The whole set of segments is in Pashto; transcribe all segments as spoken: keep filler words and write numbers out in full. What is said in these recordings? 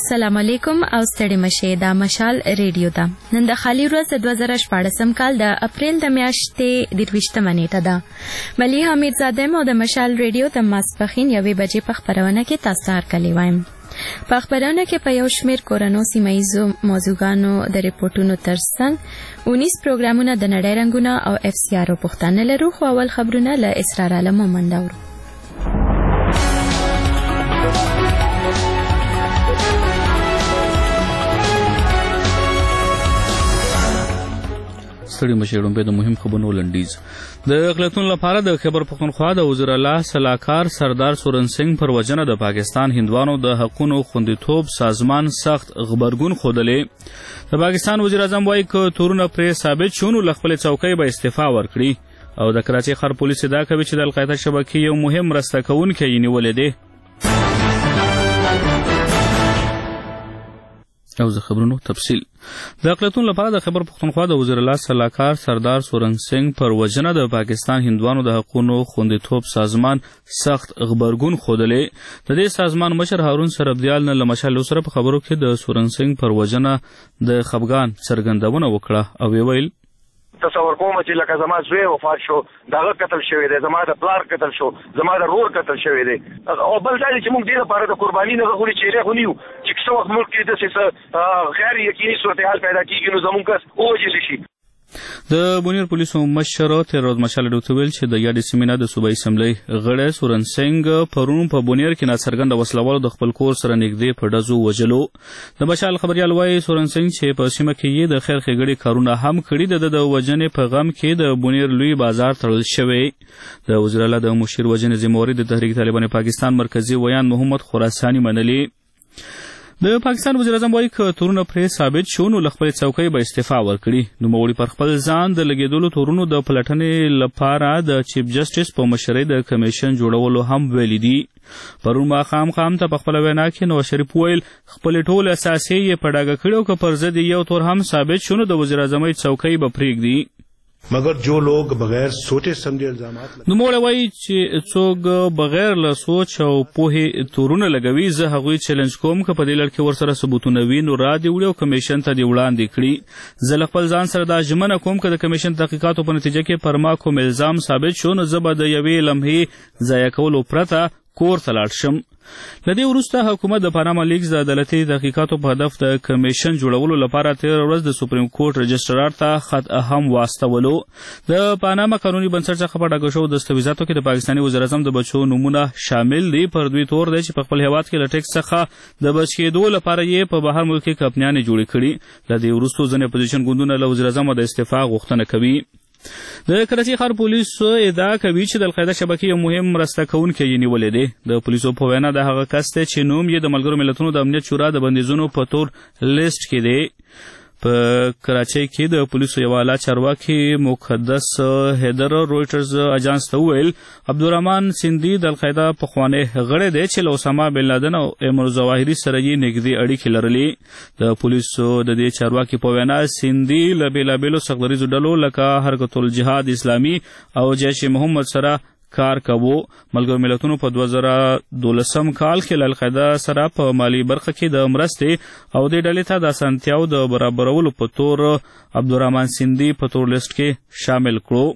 السلام علیکم او ستړي مشه دا مشال ریډیو ده. نن د خالی ورځ دوه زره شپږم کال د اپریل د میاشتې درویشتمه نیټه ده. ملي حمید زاده مو د مشال ریډیو د ماسپخین یوې بجې په خبرونه کې تاسو ته هرکلی وایم. په خبرونه کې په یو شمېر کورنو سیمایزو موضوعګانو د ریپورتونو ترڅنګ اونیس پروګرامونه د نړۍ رنګونه او اف سی آر پوښتنه لرو. خو اول خبرونه له اسرار عالم مومند اورو. ستړي مشرون به د مهم خبرونو لنډیز. د اقلیتونو لپاره د خیبر پختونخوا د وزیر الله صلاحکار سردار سورن سنگ پر وجنه د پاکستان هندوانو د حقوقو خوندیتوب سازمان سخت غبرګون ښودلی. د پاکستان وزیر اعظم وایي که تورونه پرې ثابت شو نو له خپلې څوکۍ به استعفا ورکړي. او د کراچۍ ښار پولیس ادعا کوي چې د القاعده شبکې یو مهم مرسته کوونکی یې نیولی دی. او زه خبرونو تفصیل. د اقلیتونو لپاره د خیبر پختونخوا د وزیر الله صلاحکار سردار سورن سنگ پر وجنه د پاکستان هندوانو د حقوقو خوندیتوب سازمان سخت غبرګون ښودلی. د دې سازمان مشر هارون سربدیال نه له مشال سره په خبرو کې د سورن سنگ پر وجنه د خفګان څرګندونه وکړه او ویل تصور کوم چې لکه زما زوی وفات شو، دغه قتل شوی دی، زما د پلار قتل شو، زما د رور قتل شوی دی. او بل ځای چې موږ دې لپاره د قرباني نه غوړي چیرې غونیو چې څو وخت ملک کې د غیر یقیني صورتحال پیدا کیږي نو زموږ کس اوجل شي. د بونیر پولیسو مشر تیر ورځ مشال ډوته ویل چې د یادې سیمې نه د صوبایي اسمبلی غړی سورن سنگ پرون په بونیر کې ناڅرګنده وسلوالو د خپل کور سره نږدې په ډزو وژلو. د مشال خبریال وایي سورن سنگ چې په سیمه کې یې د خیر ښېګړې کارونه هم کړي د د وژنې په غم کې د بونیر لوی بازار تړل شوی. د وزیر الله د مشیر وژنې ذمهواري د تحریک طالبان پاکستان مرکزي ویان محمد خراساني منلي. د پاکستان وزیر اعظم وایي که تورونه پرې ثابت شو نو له خپلې څوکۍ به استعفا ورکړي. نوموړي پر خپل ځان د لګېدلو تورونو د پلټنې لپاره د چیف جسټس په مشرۍ د کمیشن جوړولو هم ویلي دي. پرون ماښام خام ته په خپله وینا کې نواز شریف وویل خپلې ټول اساسې یې په ډاګه کړي او که پر ضد یو تور هم ثابت شو نو د وزیر اعظمۍ څوکۍ به پرېږدي. مگر جو لوگ بغیر سوچے سمجھے الزامات نوموړی وایي چې څوک بغیر له سوچ او پوهې تورونه لګوي زه هغوی چیلنج کوم که په دې لړ کې ورسره ثبوتونه وي نو را دې وړي او کمیشن ته دې وړاندې کړي. زه له خپل ځان سره دا ژمنه کوم که د کمیشن تحقیقاتو په نتیجه کې پر ما کوم الزام ثابت شو نو زه به د یوې لمحې ضایع کولو پرته کور ته لاړ شم. له دې وروسته حکومت د پاناما لیکس د عدالتي تحقیقاتو په هدف د کمیشن جوړولو لپاره تېره ورځ د سپریم کورټ رجسټرار ته خط هم واستولو. د پاناما قانوني بنسټ څخه په ډاګه شوو دستاویزاتو کې د پاکستاني وزیر اعظم د بچو نومونه شامل دي. پر دوی تور دی چې په خپل هیواد کې له ټیکس څخه د بچ کېدو لپاره یې په بهر ملک کې کمپنیانې جوړې کړي. له دې وروسته ځینې اپوزیشن ګوندونه له وزیر اعظم د استعفا غوښتنه کوي. د کراچۍ ښار پولیسو ادعا کوي چې د القاعده شبکې یو مهم مرسته کوونکی یې نیولی دی. د پولیسو په وینا د هغه کس دی چې نوم یې د ملګرو ملتونو د امنیت شورا د بندیزونو په تور لیست کې دی. په کراچۍ کې د پولیسو یو اعلی چارواکي مقدس حیدر رویټرز اجانس ته وویل عبدالرحمن سیندي د القاعده پخوانی غړی دی چې له اسامه بن لادن او ایمر ظواهري سره یې نږدې اړیکې لرلې. د پولیسو د دې چارواکي په وینا سیندي له بېلابېلو سختدریځو ډلو لکه حرکت الجهاد اسلامي او جیش محمد سره کار کوو. ملګرو ملتونو په دوه زره دولسم کال کې له القاعده سره په مالي برخه کې د مرستې او دې ډلې ته د اسانتیاو د برابرولو په تور عبدالرحمن سیندي په تور لیست کې شامل کړو.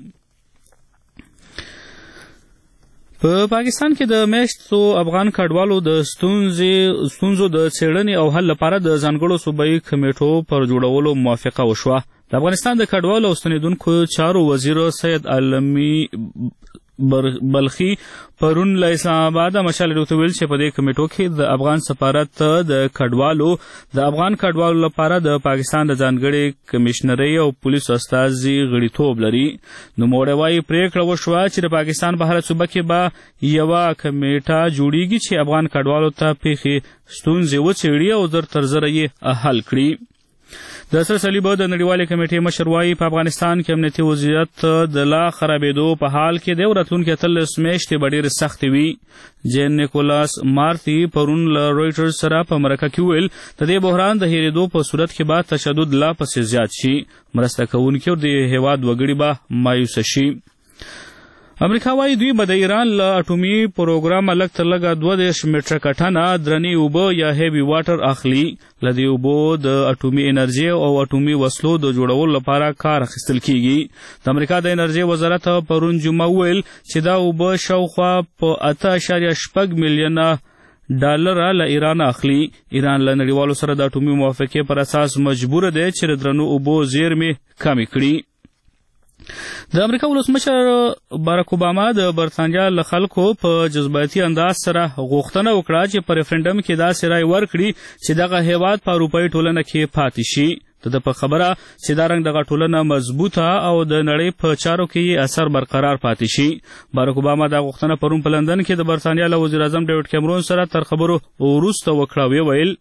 په پاکستان کې د میشتو افغان کډوالو د ستونزو د څېړنې او حل لپاره د ځانګړو صوبایي کمیټو پر جوړولو موافقه وشوه. د افغانستان د کډوالو او ستنېدونکو چارو وزیر سید علمي بلخي پرون له اسلام آباد مشال ډوته ویل چې په دې کمیټو کې د افغان سفارت د کډوالو د افغان کډوالو لپاره د پاکستان د ځانګړې کمیشنرۍ او پولیسو استازي غړیتوب لري. نوموړی وایي پرېکړه وشوه چې د پاکستان په هره صوبه کې به یوه کمیټه جوړیږي چې افغان کډوالو ته پیښې ستونزې وڅېړي او زر تر زره یې حل کړي. د سره صلیبه د نړیوالې کمیټې مشر وایي په افغانستان کې امنیتي وضعیت د لا خرابېدو په حال کې دی او راتلونکي اتلس میاشتې به ډېرې سختې وي. جین نیکولاس مارتي پرون له رویټرز سره په مرکه کې وویل د دې بحران د هېرېدو په صورت کې به تشدد لا پسې زیات شي. مرسته کوونکي او د هېواد وګړي به مایوسه شي. امریکا وايي دوی به د ایران له اټومي پروګرام لږ تر لږه دوه دېرش مټره کټنه درنې اوبه یا هیوي واټر اخلي. له دې اوبو د اټومي انرژي او اټومي وسلو د جوړولو لپاره کار اخیستل کیږي. د امریکا د انرژي وزارت پرون جمعه ویل چې دا اوبه شاوخوا په اته اعشاریه شپږ میلیونه ډالر له ایران اخلي. ایران له نړیوالو سره د اټومي موافقې پر اساس مجبور دی چې د درنو اوبو زیرمې کمې کړي. د امریکا ولسمشر باراک اوباما د برتانیا له خلکو په جذباتي انداز سره غوښتنه وکړه چې په ریفرنډم کې داسې رای ورکړي چې دغه هیواد په اروپایي ټولنه کې پاتې شي. د په خبره چې دا رنګ دغه ټولنه مضبوطه او د نړۍ په چارو کې اثر برقرار پاتې شي. باراک اوباما دا غوښتنه پرون په لندن کې د برتانیا له وزیر اعظم ډیوډ کیمرون سره تر خبرو وروسته وکړه. ویې ویل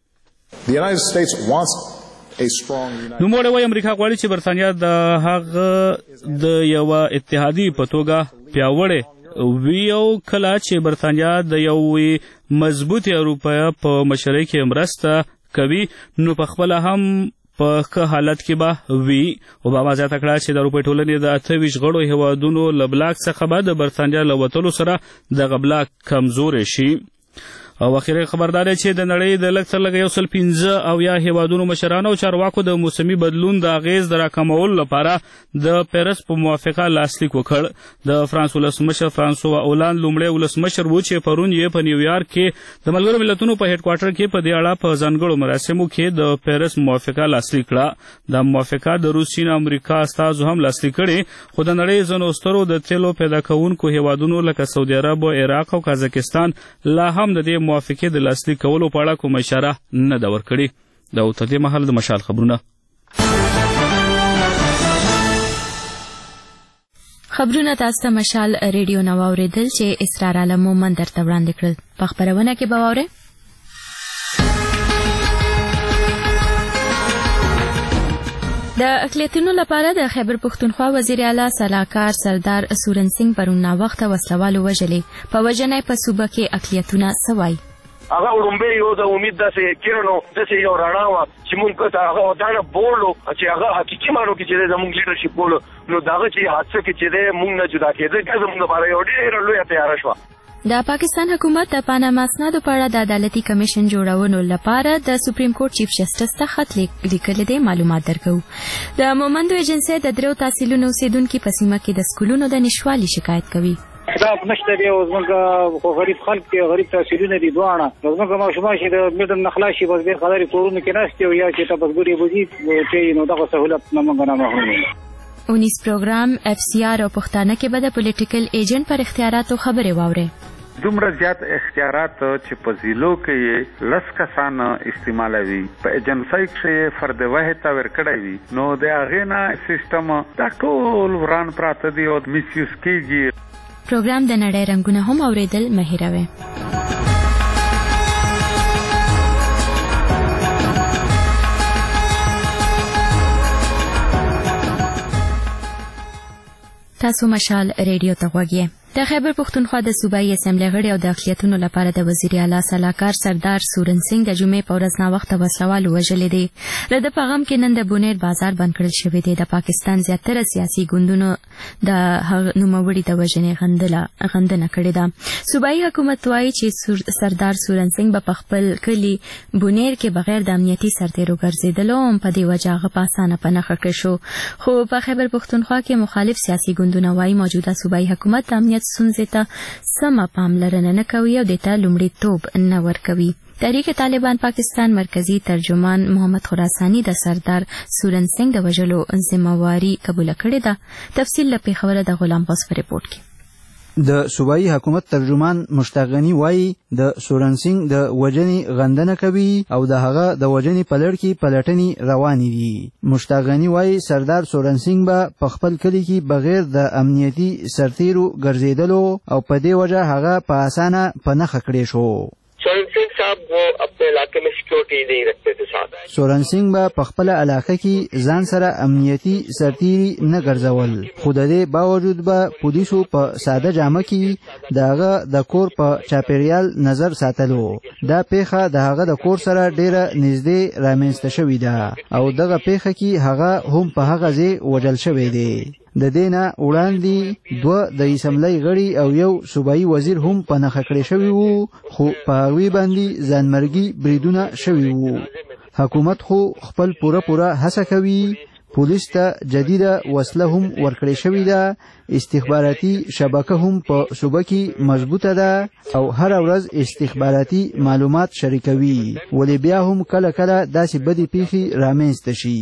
نوموړی وايي امریکا غواړي چې برتانیا د هغه د یوه اتحادي په توګه پیاوړې وي او کله چې برتانیا د یوې مضبوطې اروپا په مشرۍ کې مرسته کوي نو په خپله هم په ښه حالت کې به وي. اوباما زیاته کړه چې د اروپایي ټولنې د اته ویشت غړو هیوادونو له بلاک څخه به د برتانیا له وتلو سره دغه بلاک کمزوری شي. او اخیری خبردار چې د نړۍ د لږ تر لږه یو سل پنځه او یا هیوادونو مشرانو او چارواکو د موسمي بدلون د اغیز د راکمولو لپاره د پیرس په موافقه لاسلیک وکړ. د فرانس ولسمشر فرانسوا اولاند لومړی ولسمشر و چې پرون یې په نیویارک کې د ملګرو ملتونو په هډ کوارټر کې په دې اړه په ځانګړو مراسمو کې د پیرس موافقه لاسلیک کړه. د موافقه د روس، چین، امریکا استازو هم لاسلیک کړي، خو د نړۍ ځینو سترو د تیلو پیدا کوونکو هیوادونو لکه سعودي عرب، عراق او قزاقستان لا هم د دې موافقې د لاسلیک کولو په اړه کومه اشاره نه ده ورکړې. دا و تر دې مهاله د مشال خبرونه. خبرونه تاسو ته مشال ریډیو نو اوریدل چې اسرار عالم مومن درته وړاندې کړل. په خبرونه کې به واورئ د اقلیتونو لپاره د خیبر پښتونخوا وزیر اعلی سلاکار سردار سورن سنگ پرون ناوخته وسلوالو وژلې. په وژنې په صوبه کې اقلیتونه سوای هغه ورومبه یو د امید داسې کېرنو داسې یو رڼا وه چې مونږ ته هغه ودانه بولو چې هغه حقیقي معنو کې چې دی زمونږ لیډرشپ بولو نو د هغه چې حادثه کې چې دی مونږ نه جدا کېده دا زمونږ لپاره یو ډېره لویه تیاره شوه. د پاکستان حکومت د پاناما اسنادو په اړه د عدالتي کمیشن جوړولو لپاره د سپریم کورټ چیف جسټس ته خط لیکلی دی. معلومات درکو. د مومندو ایجنسۍ د دریو تحصیلونو اوسیدونکي په سیمه کې د سکولونو د نشوالي شکایت کوي. دا نشته دی او زموږ خو غریب خلک دي، غریب تحصیلونه دي دواړه. زموږ ماشومان چې د میډم نه خلاص شي بس ډېر خبرې کورونه کې ناست او یا چې تبصرې بوځي چې نو دغه سهولت نه موږ نه محروم یو. اونیس پروګرام اف سی آر او پښتانه کې به د پولیټیکل ایجنټ پر اختیاراتو خبرې واورئ. دومره زیات اختیارات چې په ضلعو کې لس کسان استعمالوي، په ایجنسۍ کې فرد واحد ته ورکړی وي، نو د هغې نه سیسټم دا ټول وران پراته دي او میس یوز کېږي. پروګرام د نړۍ رنګونه هم اوریدل مه هېروئ. تاسو مشال ریډیو ته غوږ یې. د خیبر پښتونخوا د صوبایي اسمبلی غړي او د اقلیتونو لپاره د وزیر اعلی سلاکار سردار سورن سنگ د جمعې په ورځ ناوخته وسلوالو وژلې دي. له ده په غم کې نن د بونیر بازار بند کړل شوی دی. د پاکستان زیاتره سیاسي ګوندونو د نوموړي د وژنې غندنه کړې ده. صوبایي حکومت وایي چې سردار سورن سنگ به په خپل کلي بونیر کې بغیر د امنیتي سرتیرو ګرځېدلو هم په دې وجه هغه په اسانه په نښه کړی شو. خو په خیبر پښتونخوا کې مخالف سیاسي ګوندونه وایي موجوده صوبایي حکومت د امنیت ستونزې ته سمه پاملرنه نه کوي او دې ته لومړیتوب نه ورکوي. تحریک طالبان پاکستان مرکزی ترجمان محمد خراسانی د سردار سورن سنگ د وژلو ذمہواری قبول کړې ده. تفصیل له پیښوره د غلام غوث په ریپورت کې. د صوبایي حکومت ترجمان مشتاق غنی وایي د سورن سنگ د وژنې غندنه کوي او د هغه د وژنې په لړ کې پلټنې روانې دي. مشتاق غنی وایي سردار سورن سنگ به په خپل کلي کې بغیر د امنیتي سرتیرو ګرځېدلو او په دې وجه هغه په اسانه په نښه کړی شو. سورن سنگ صاحب وہ اپنے علاقے میں سیکورٹی نہیں رکھتے تھے ساتھ. سورن سنگ به په خپل علاقه کې ځان سره امنیتي سرتیري نه ګرځول، خو د دې باوجود به پولیسو په ساده جامه کې د هغه د کور په چاپیریال نظر ساتلو. دا پیښه د هغه د کور سره ډیره نږدې رامنځته شوې ده او دغه پیښه کې هغه هم په هغه ځای وژل شوی دی. د دې نه وړاندې دوه د اسمبلی غړي او یو صوبایي وزیر هم په نښه کړی شوي وو خو په هغوی باندې ځانمرګي بریدونه شوي وو. حکومت خو خپل پوره پوره هڅه کوي. پولیس ته جدیده وسله هم ورکړې شوې ده. استخباراتي شبکه هم په صوبه کې مضبوطه ده او هر ورځ استخباراتي معلومات شریکوي. ولې بیا هم کله کله داسې بدې پیښې رامنځته شي.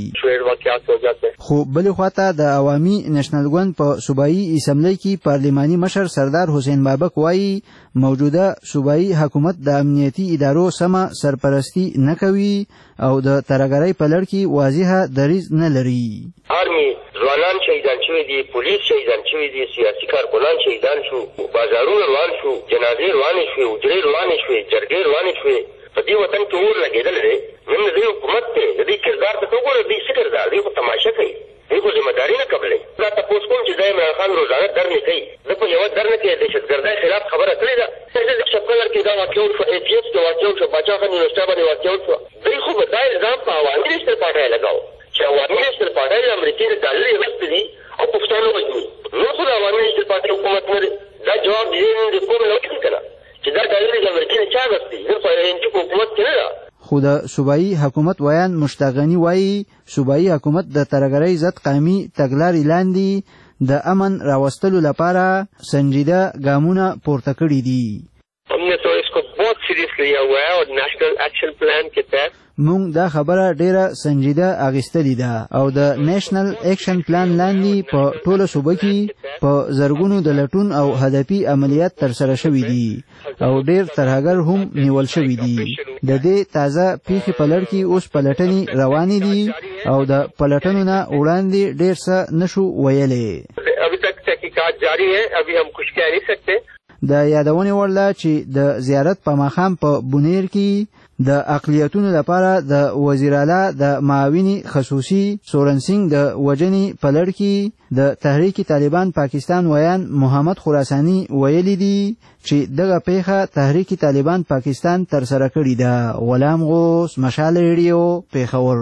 خو بلې خواته د عوامي نېشنل ګوند په صوبایي اسمبلی کې پارلماني مشر سردار حسین بابک وایي موجوده صوبایي حکومت د امنیتي ادارو سمه سرپرستی نه کوي او د ترهګرۍ په لړ کې واضحه دریځ نه لري. آرمی ځوانان شهیدان شوي دي، پولیس شهیدان شوي دي، سیاسي کارکنان شهیدان شو، بازارونه روان شو، جنازې روانې شوې، حجرې روانې شوې، جرګې روانې شوې. په دې وطن کې اور لګېدلی دی. نن د دې حکومت دی، د دې کردار ته ته وګوره، دوی څه کردار دی؟ خو تماشه کوي، دوی خو ذمهداري نه قبلوي. دا تپوس کوم چې دا عمران خان روزانه درنې کوي. ده په یوه درنه کې د دهشتګردۍ خلاف خبره کړې ده. شپکلر کې دا واقع وشوه، ای پي ایف کې واقع وشوه، باچا خان یونیورسټۍ باندې واقع وشوه. دوی خو به دا الزام په عوامي نیشنل پارټۍ لګاو چې عوامي نیشنل پارټۍ د امریکې د ډالرې اخیستې دي او پښتانه وژني. نور خو د عوامي نیشنل پارټۍ حکومت نه دی. دا جواب دې د کوم نه ورکړي که نه چې دا ډالرې د امریکې نه چا اخیستې؟ نن خو ان جي په حکومت کې نه ده. خو د صوبایي حکومت ویان مشتاق غني وایي صوبایي حکومت د ترهګرۍ ضد قومي تګلارې لاندې د امن راوستلو لپاره سنجیده ګامونه پورته کړي دي. हमने तो इसको बहुत सीरियस लिया हुआ है और नेशनल एक्शन प्लान के तहत مونږ دا خبره ډیره سنجیده اخیستلې ده او د نېشنل اکشن پلان لاندې په ټوله صوبه کې په زرګونو د لټون او هدفي عملیات ترسره شوي دي او ډیر ترهګر هم نیول شوي دي. د دې تازه پیښې په لړ کې اوس پلټنې روانې دي او د پلټنو نه وړاندې ډیر څه نشو ویلې. अभी तक तहकीकात जारी है, अभी हम कुछ कह नहीं सकते. د یادونې وړ ده چې د زیارت په ماښام په بونیر کې د اقلیتونو لپاره د وزیر اعلی د معاوني خصوصي سورن سنگ د وجنې په لړ کې د تحریک طالبان پاکستان ویان محمد خراساني ویلي دي چې دغه پیښه تحریک طالبان پاکستان ترسره کړې ده. غلام غوث، مشال ریډیو، پیښور.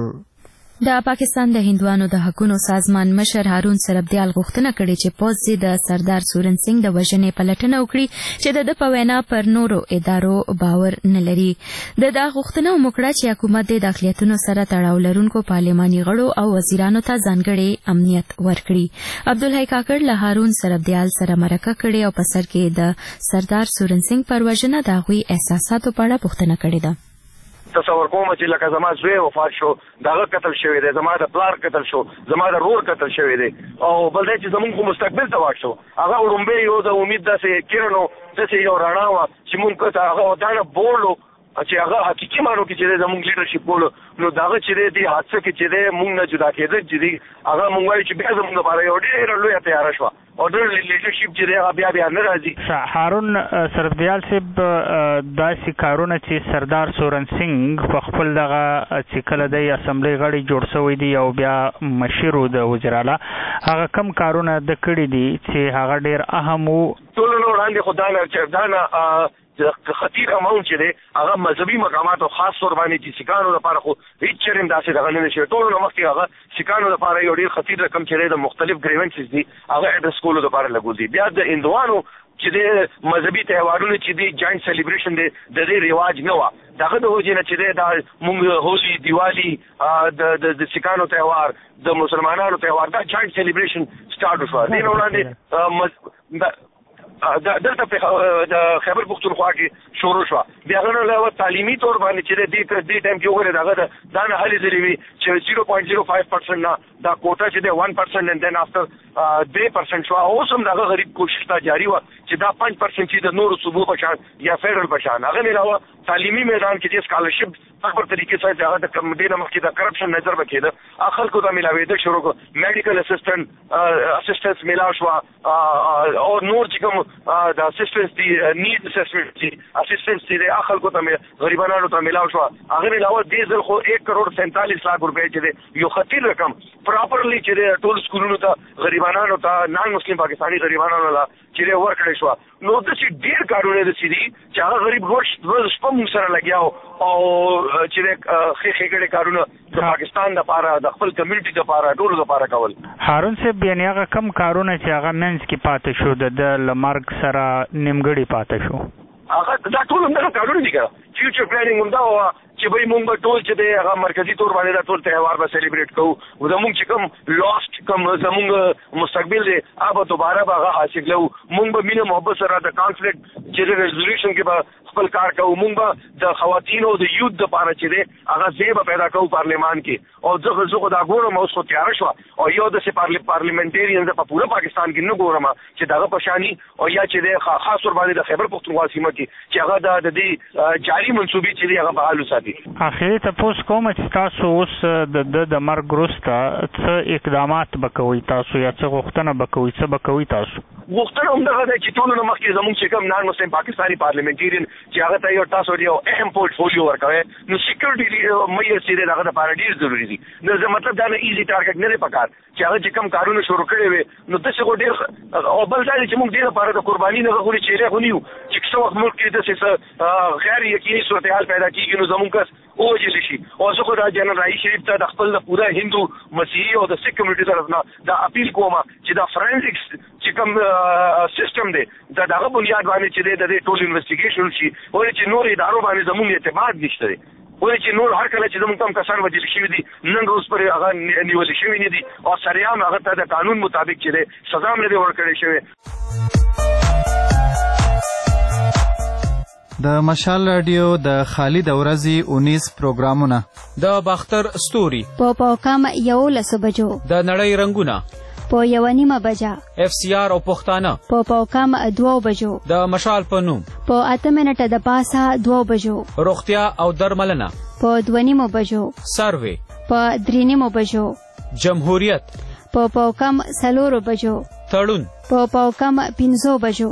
د پاکستان د هندوانو د حقونو سازمان مشر هارون سربدیال غوښتنه کړې چې پوځ د سردار سورن سنگ د وژنې پلټنه وکړي چې د په وینا پر نورو ادارو باور نه لري. د دا غوښتنه وکړه چې حکومت د داخلیتونو سره تړاو لرونکو پارلماني غړو او وزیرانو ته ځانګړی امنیت ورکړي. عبدالحی کاکړ له هارون سربدیال سره مرکه کړې او په سر کې د سردار سورن سنگ پر وژنه د هغوی احساساتو په اړه پوښتنه کړې ده. تصور کوم چې لکه زما زوی وفات شو، دغه قتل شوی دی، زما د پلار قتل شو، زما د رور قتل شوی دی او بل دی چې زمونږ مستقبل ته واک شو. هغه وړومبی یو د امید داسې کرن و، داسې یو رڼا وه چې مونږ ته هغه دانه بولو چې هغه حقیقي مانو کې چې دی زمونږ لیډرشپ بولو. نو دغه چې دی دې حادثه کې چې دی مونږ نه جدا کېده چې دی هغه مونږ وایو چې بیا زمونږ لپاره یو ډېره لویه تیاره شوه او ډېر لیډرشپ چې دی هغه بیا بیا نه راځي. هارون سربدیال صاحب، داسې کارونه چې سردار سورن سنگ په خپل دغه چې کله دی اسمبلی غړي جوړ شوی دی او بیا مشر د وزیر اعلی، هغه کم کارونه د کړي دي چې هغه ډېر اهم وو؟ ټولو نه وړاندې خو دا نه خطیر اماونت چې دی هغه مذهبي مقامات او خاص طور باندې چې سیکانو لپاره خو هیڅ چرېم داسې دغه نه شي. ټولو نه مخکې هغه سیکانو لپاره یو ډېر خطیر رقم چې دی د مختلف ګریونسز دي هغه اډرس کولو لپاره لګول دي. بیا د هندوانو چې د مذهبي تهوارونو چې دی جاینټ سیلیبریشن دی د دې رواج نه وه. دغه د وجې نه چې دی دا مونږ هولي، دیوالي، د سیکانو تهوار، د مسلمانانو تهوار، دا جاینټ سیلیبریشن سټارټ وشوه. دې نه وړاندې دلته د خیبر پښتونخوا کې شروع شوه. بیا هغه نه علاوه تعلیمي طور باندې چې دې دې ټایم کې وګورئ دغه دا نه هلې ځلې وي چې زیرو پوینټ زیرو فایو پرسنټ نه دا کوټه چې دی ون پرسنټ اینډ دین افټر درې پرسنټ شوه. اوس هم دغه غریب کوشش تا جاري وه چې دا پنځ پرسنټ چې د نورو صوبو په شان یا فیډرل په شان. هغه نه علاوه تعلیمي میدان کې چې سکالرشپ په طریقې سره هغه د دې نه مخکې د کرپشن نظر به کېده خلکو ته میلاوېده شروع کړو. میډیکل اسسټنټ اسسټنس میلاو شوه او نور چې کوم د اسسټنس دي نیډ اسسمنټ دي اسسټنس دي خلکو ته غریبانو ته میلاو شوه. هغه نه علاوه دې ځل خو ایک کروڑ سینتالیس لاکھ روپۍ چې دی یو خطیر رقم پراپرلی چې دی ټول سکولونو ته غریبانو ته نان مسلم پاکستاني غریبانو ته چې دی ورکړی شو. شو نو د چې ډیر کارونه د سړي چې هغه غریب ورځ ورځ په موږ سره لګیاو او چې خې خېګړې کارونه د پاکستان د لپاره د خپل کمیونټي د لپاره ټول د لپاره کول. هارون صاحب یعنی هغه کم کارونه چې هغه منځ کې پاتې شو د لمرګ سره نیمګړی پاتې شو هغه دا ټول هم کارونه دي ګره فیوچر پلانینګ هم دا چې به موږ به ټول چې دی هغه مرکزي تور باندې دا ټول تهوار به سلیبریټ کوو او زموږ چې کوم لاست کوم زموږ مستقبل دی هغه دوباره به هغه حاصل کوو. موږ به مینه محبت سره د کانفلیکټ چې ریزولوشن کې به خپل کار کوو. موږ به د خواتینو د یوت دپاره چې دی هغه ځای به پیدا کوو پارلیمان کې او زه زه خو دا ګورم اوس خو تیاره شوه او یو داسې پارلیمنټیرین په پوره پاکستان کې نه ګورم چې دغه په شاني او یا چې دی خاص ور باندې د خیبر پښتونخوا سیمه کې چې هغه د دې جاري منصوبې چې دی هغه فعال وساتي. اخري تاسو کوم چې تاسو اوس د د مرګ وروسته څه اقدامات وکوي تاسو یا څه غوښتنه وکوي څه وکوي تاسو؟ غوښتنه هم دغه ده چې ټول نو مخکې زموږ چې کوم نان مسلم پاکستاني پارلیمنټیرین چې هغه ته یو تاسو یو اهم پورټفولیو ورکوي نو سکیورټي مې چې دغه لپاره ډیر ضروری دي. نو زه مطلب دا نه ایزي ټارګټ نه پکار چې هغه چې کوم کارونه شروع کړي وي نو تاسو کو ډیر او بل ځای چې موږ ډیر لپاره د قرباني نه غوړي چې غونیو چې څو وخت ملک کې د غیر یقیني صورتحال پیدا کیږي نو زموږ کس او جلی شي او زه خو دا جنرال رئیس شریف ته د خپل د پوره هندو مسیحي او د سکھ کمیونټي طرف نه دا اپیل کوم چې دا فرنزکس چې کوم سیستم دی دا دغه بنیاد باندې چې د دې ټول انویسټیګیشن شي او چې نور ادارو باندې زموږ اعتماد نشته دی ولې چې نور هر کله چې زموږ کم کسان وجل شوي دي نن روز پر هغه نیول شوي نه دي او سریام هغه ته د قانون مطابق چې دی سزا هم نه دی ورکړی شوی. د مشال رادیو د خالد اورزي اونیس پروګرامونه د باختر ستوري په پاکام یو لسو بجو د نړۍ رنگونه په یو نیمه بجا اف سی آر او پښتانه په پاکام دوه بجو د مشال په نوم په اته منټه د پاسه دوه بجو روغتیا او درملنه په دوه نیمه بجو سروي په درې نیمه بجو جمهوریت په پاکام سلورو بجو تړون په پاکام پنځو بجو.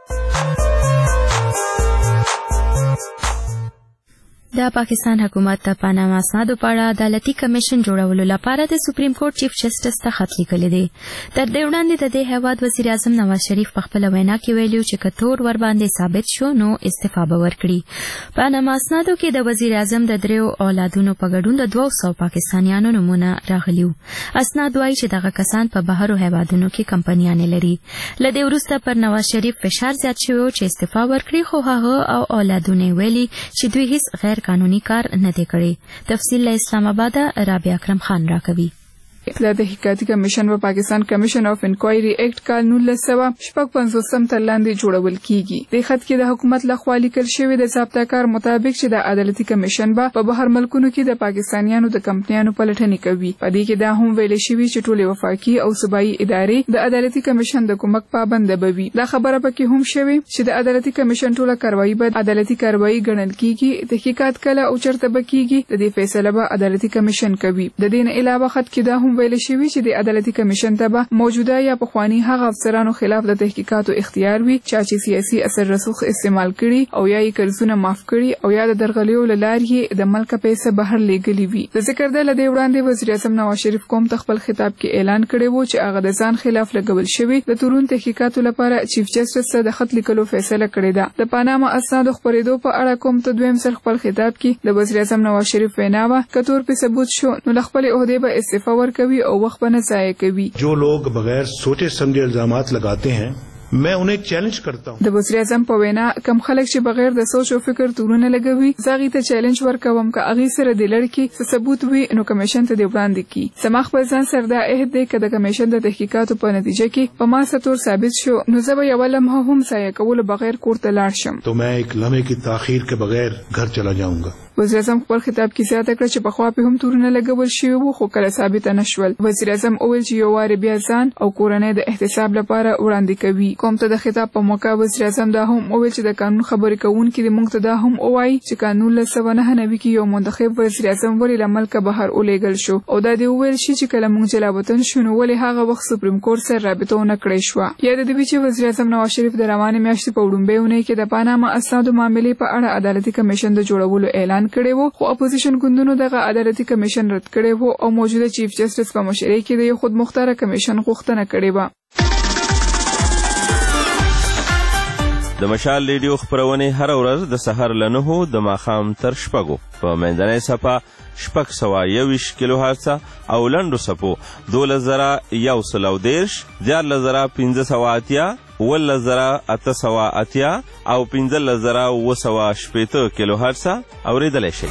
د پاکستان حکومت د پاناما اسنادو په اړه عدالتي کمیشن جوړولو لپاره د سپریم کورټ چیف جسټس ته خط لیکلی دی. تر دې وړاندې د دې هیواد وزیر اعظم نواز شریف په خپله وینا کې ویلي چې که تور ورباندې ثابت شو نو استعفا به ورکړي. پاناما اسنادو کې د وزیر اعظم د دریو اولادونو په ګډون د دوه سوو پاکستانیانو نومونه راغلي وو. اسناد وایي چې دغه کسان په بهرو هیوادونو کې کمپنیانې لري. له دې وروسته پر نواز شریف فشار زیات شوی و چې استعفا ورکړي خو هغه او اولادونه یې ویلي چې دوی هیڅ غیر قانوني کار نه دی کړی. تفصیل له اسلام آباد رابعه اکرم خان راکوي. د تحقیقاتي کمیشن په پاکستان کمیشن اف انکوایری ایکټ کال نولس سوه شپږ پنځوسم تر لاندې جوړول کیږي. د خط کې د حکومت لخوا لیکل شوی د ضابطه کار مطابق چې د عدالتي کمیشن به په بهر ملکونو کې د پاکستانیانو د کمپنیانو پلټنې کوي. په دې کې دا هم ویل شوی چې ټول وفاقي او صوبایي ادارې د عدالتي کمیشن د کومک پابند بوي. دا خبره پکې هم شوی چې د عدالتي کمیشن ټوله کاروایی به عدالتي کاروایی ګڼل کیږي. تحقیقات کله او چرته بکیږي د دې فیصله به عدالتي کمیشن کوي. د دې نه علاوه خط کې دا هم ویل شوی چې د عدالتي کمیشن ته به موجوده یا پخوانی هغه افسرانو خلاف د تحقیقاتو اختیار وي چې سیاسي اثر رسوخ استعمال کړي او یا یې قرضونه معاف کړي او یا د درغلیو له لارې د ملک پیسې بهر لیږلي وي. د ذکر د لدې وړاندې وزیر اعظم نواز شریف کوم خپل خطاب کې اعلان کړی و چې هغه د ځان خلاف لګول شوی د تورون تحقیقاتو لپاره چیف جسټس ته د خط لیکلو فیصله کړې ده. د پاناما اسنادو خپرېدو په اړه کوم ته دویم ځل خپل خطاب کې د وزیر اعظم نواز شریف وینا وه کتور په ثبوت شو نو خپل عہدې به استعفا ورکوي او وخت به نه ضایع کوي. جو لوگ بغیر سوچے سمجھے الزامات لگاتے ہیں میں انہیں چیلنج کرتا ہوں. د وزیر اعظم په وینا کم خلک چې بغیر د سوچ او فکر تورونه لګوي زاغي ته چیلنج ورکوم که اغي سره د لړکی څه ثبوت وي نو کمیشن ته دی وړاندې کی. سماخ په ځان سره دا عہد دی چې د کمیشن د تحقیقاتو په نتیجه کې په ما ستور ثابت شو نو زه به یو لمحه هم ضایع کول بغیر کور ته لاړ شم. تو میں ایک لمحے کی تاخیر کے بغیر گھر چلا جاؤں گا. وزیر اعظم خپل خطاب کې زیاته کړ چې په خوا په هم تورونه لګول شوی وو خو کله ثابت نه شول. وزیر اعظم اول چې یو واره بیا ځان او کورنۍ د احتساب لپاره وړاندې کوي. کوم ته د خطاب په موقع وزیر اعظم دا هم اول چې د قانون خبرې کوونکي د موږ ته دا هم وایي چې قانون له سوه نهه نوي کې یو منتخب وزیر اعظم ولې له ملکه بهر ولېږل شو او دا دې وویل شي چې کله موږ جلا وطن شو نو ولې هغه وخت سپریم کورټ سره رابطه ونه کړې شوه. یاد دې وي چې وزیر اعظم نواز شریف د روانې میاشتې په وړومبۍ اونۍ کې د پاناما اسنادو معاملې په اړه عدالتي کمیشن د جوړولو اعلان کړی و خو اپوزیشن ګوندونو دغه عدالتي کمیشن رد کړی و او موجوده چیف جسټس په مشرۍ کې د یو خود مختاره کمیشن غوښتنه کړې وه. د مشال ریډیو خپرونې هره ورځ د سهار له نهو د ماښام تر شپږو په منځنۍ څپه شپږ سوه یوویشت کیلو هرڅه او لنډو څپو دولس زره یو سل او دېرش دیارلس زره پنځه سوه اتیا اوولس زره اته سوه اتیا او پنځلس زره اووه سوه شپېته کیلو هرڅه اورېدلی شئ.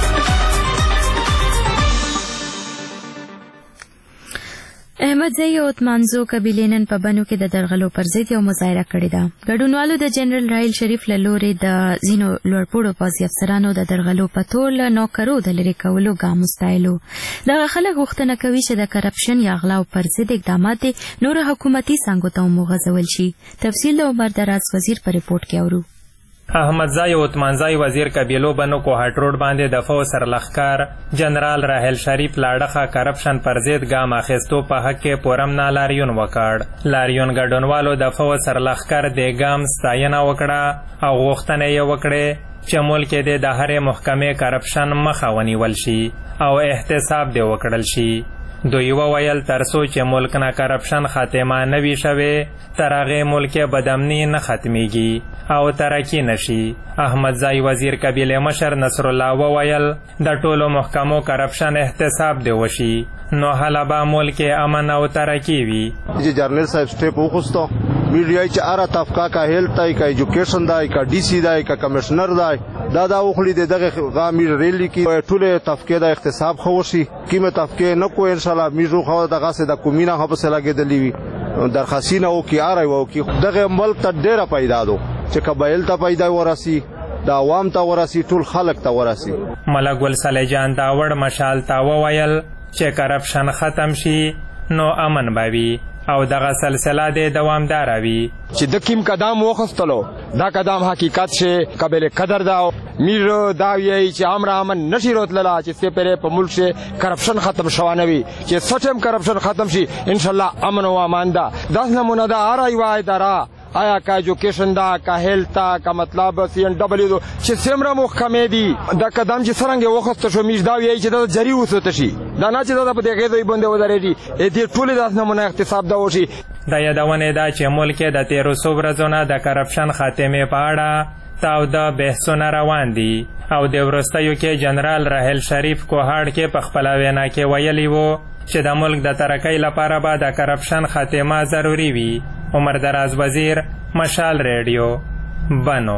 احمدزی او اتمانزو قبیلې نن په بنو کې د درغلو پر ضد یو مظاهره کړې ده. ګډونوالو د جنرال راحیل شریف له لورې د ځینو لوړپوړو پوځي افسرانو د درغلو په تور له نوکرو د لرې کولو ګام وستایلو. دغه خلک غوښتنه کوي چې د کرپشن یا غلاو پر ضد اقدامات نور حکومتي څانګو ته ومغځول شي. تفصیل د عمر دراز وزیر په ریپورت کې اورو. احمدزای او اتمانزای وزیر قبیلو بنو کوهاټ روډ باندې د فو سرلخکار جنرال راحیل شریف لاړخه کرپشن پر ضد ګام اخیستو په حق کې پورم نه لاریون وکړ. لاریون ګډونوالو د فو سرلخکار د ګام ستاینه وکړه او غوښتنه یې وکړه چې ملک کې د هرې محکمې کرپشن مخه ونیول شي او احتساب دی وکړل شي. دوی وویل ترڅو چې ملک نه کرپشن خاتمه نه وي شوې تر هغې ملک بدامني نه ختمیږي او ترقي نشي. احمدزای وزیر قبیلې مشر نصر الله وویل د ټولو محکمو کرپشن احتساب دی وشي نو هله به ملک امن او ترقي وي. جنرال صاحب سټیپ وخوستو میډیا چې اره طبقه کا هیلث دی کا ایجوکیشن دی کا ډي سي دی کا کمشنر دی دا دا وخلی دغه غامي ریلی کې ټوله طبقه د احتساب خوشي کیمه طبقه نه کو ان شاء الله میجو خو دغه سه د کومینه هغه سره لګیدلی وي درخواستونه او کی اره وو کی دغه ملک ته ډیره پیدا دو چې قبایل ته پیدا وراسي د عوام ته وراسي ټول خلک ته وراسي. ملک ګل سلیجان دا وړ مشال تا وویل چې کرپشن ختم شي نو امن باوي او دغه سلسله د دوامدار وي. چې د کیم قدم وخستلو دا قدم حقیقت شه قابل قدر دا میر دا وی چې امر امن نشي روتللا چې سه پره په ملک شه کرپشن ختم شوانه وي چې سټم کرپشن ختم شي ان شاء الله امن او امان دا داس نمونه دا ارای وای دارا آیا کا ایجوکیشن دا کا هیلث تا کا مطلب سی ان ډبلیو چې سمره محکمې دي دا قدم چې څنګه وخت شو میش دا وی چې دا جری وسته شي دا نه چې دا په دغه ځای باندې ودرېږي اې دې ټول داس نمونه احتساب دا وشي. دا یادونه دا چې ملک د تیرو سو ورځو نه د کرپشن خاتمه په اړه تاو د بحثونه روان دي او د ورستیو کې جنرال راحیل شریف کوهاټ کې په خپل وینا کې ویلي وو چې د ملک د ترقۍ لپاره به د کرپشن خاتمه ضروری وي. عمر دراز وزیر مشال ریډیو بنو.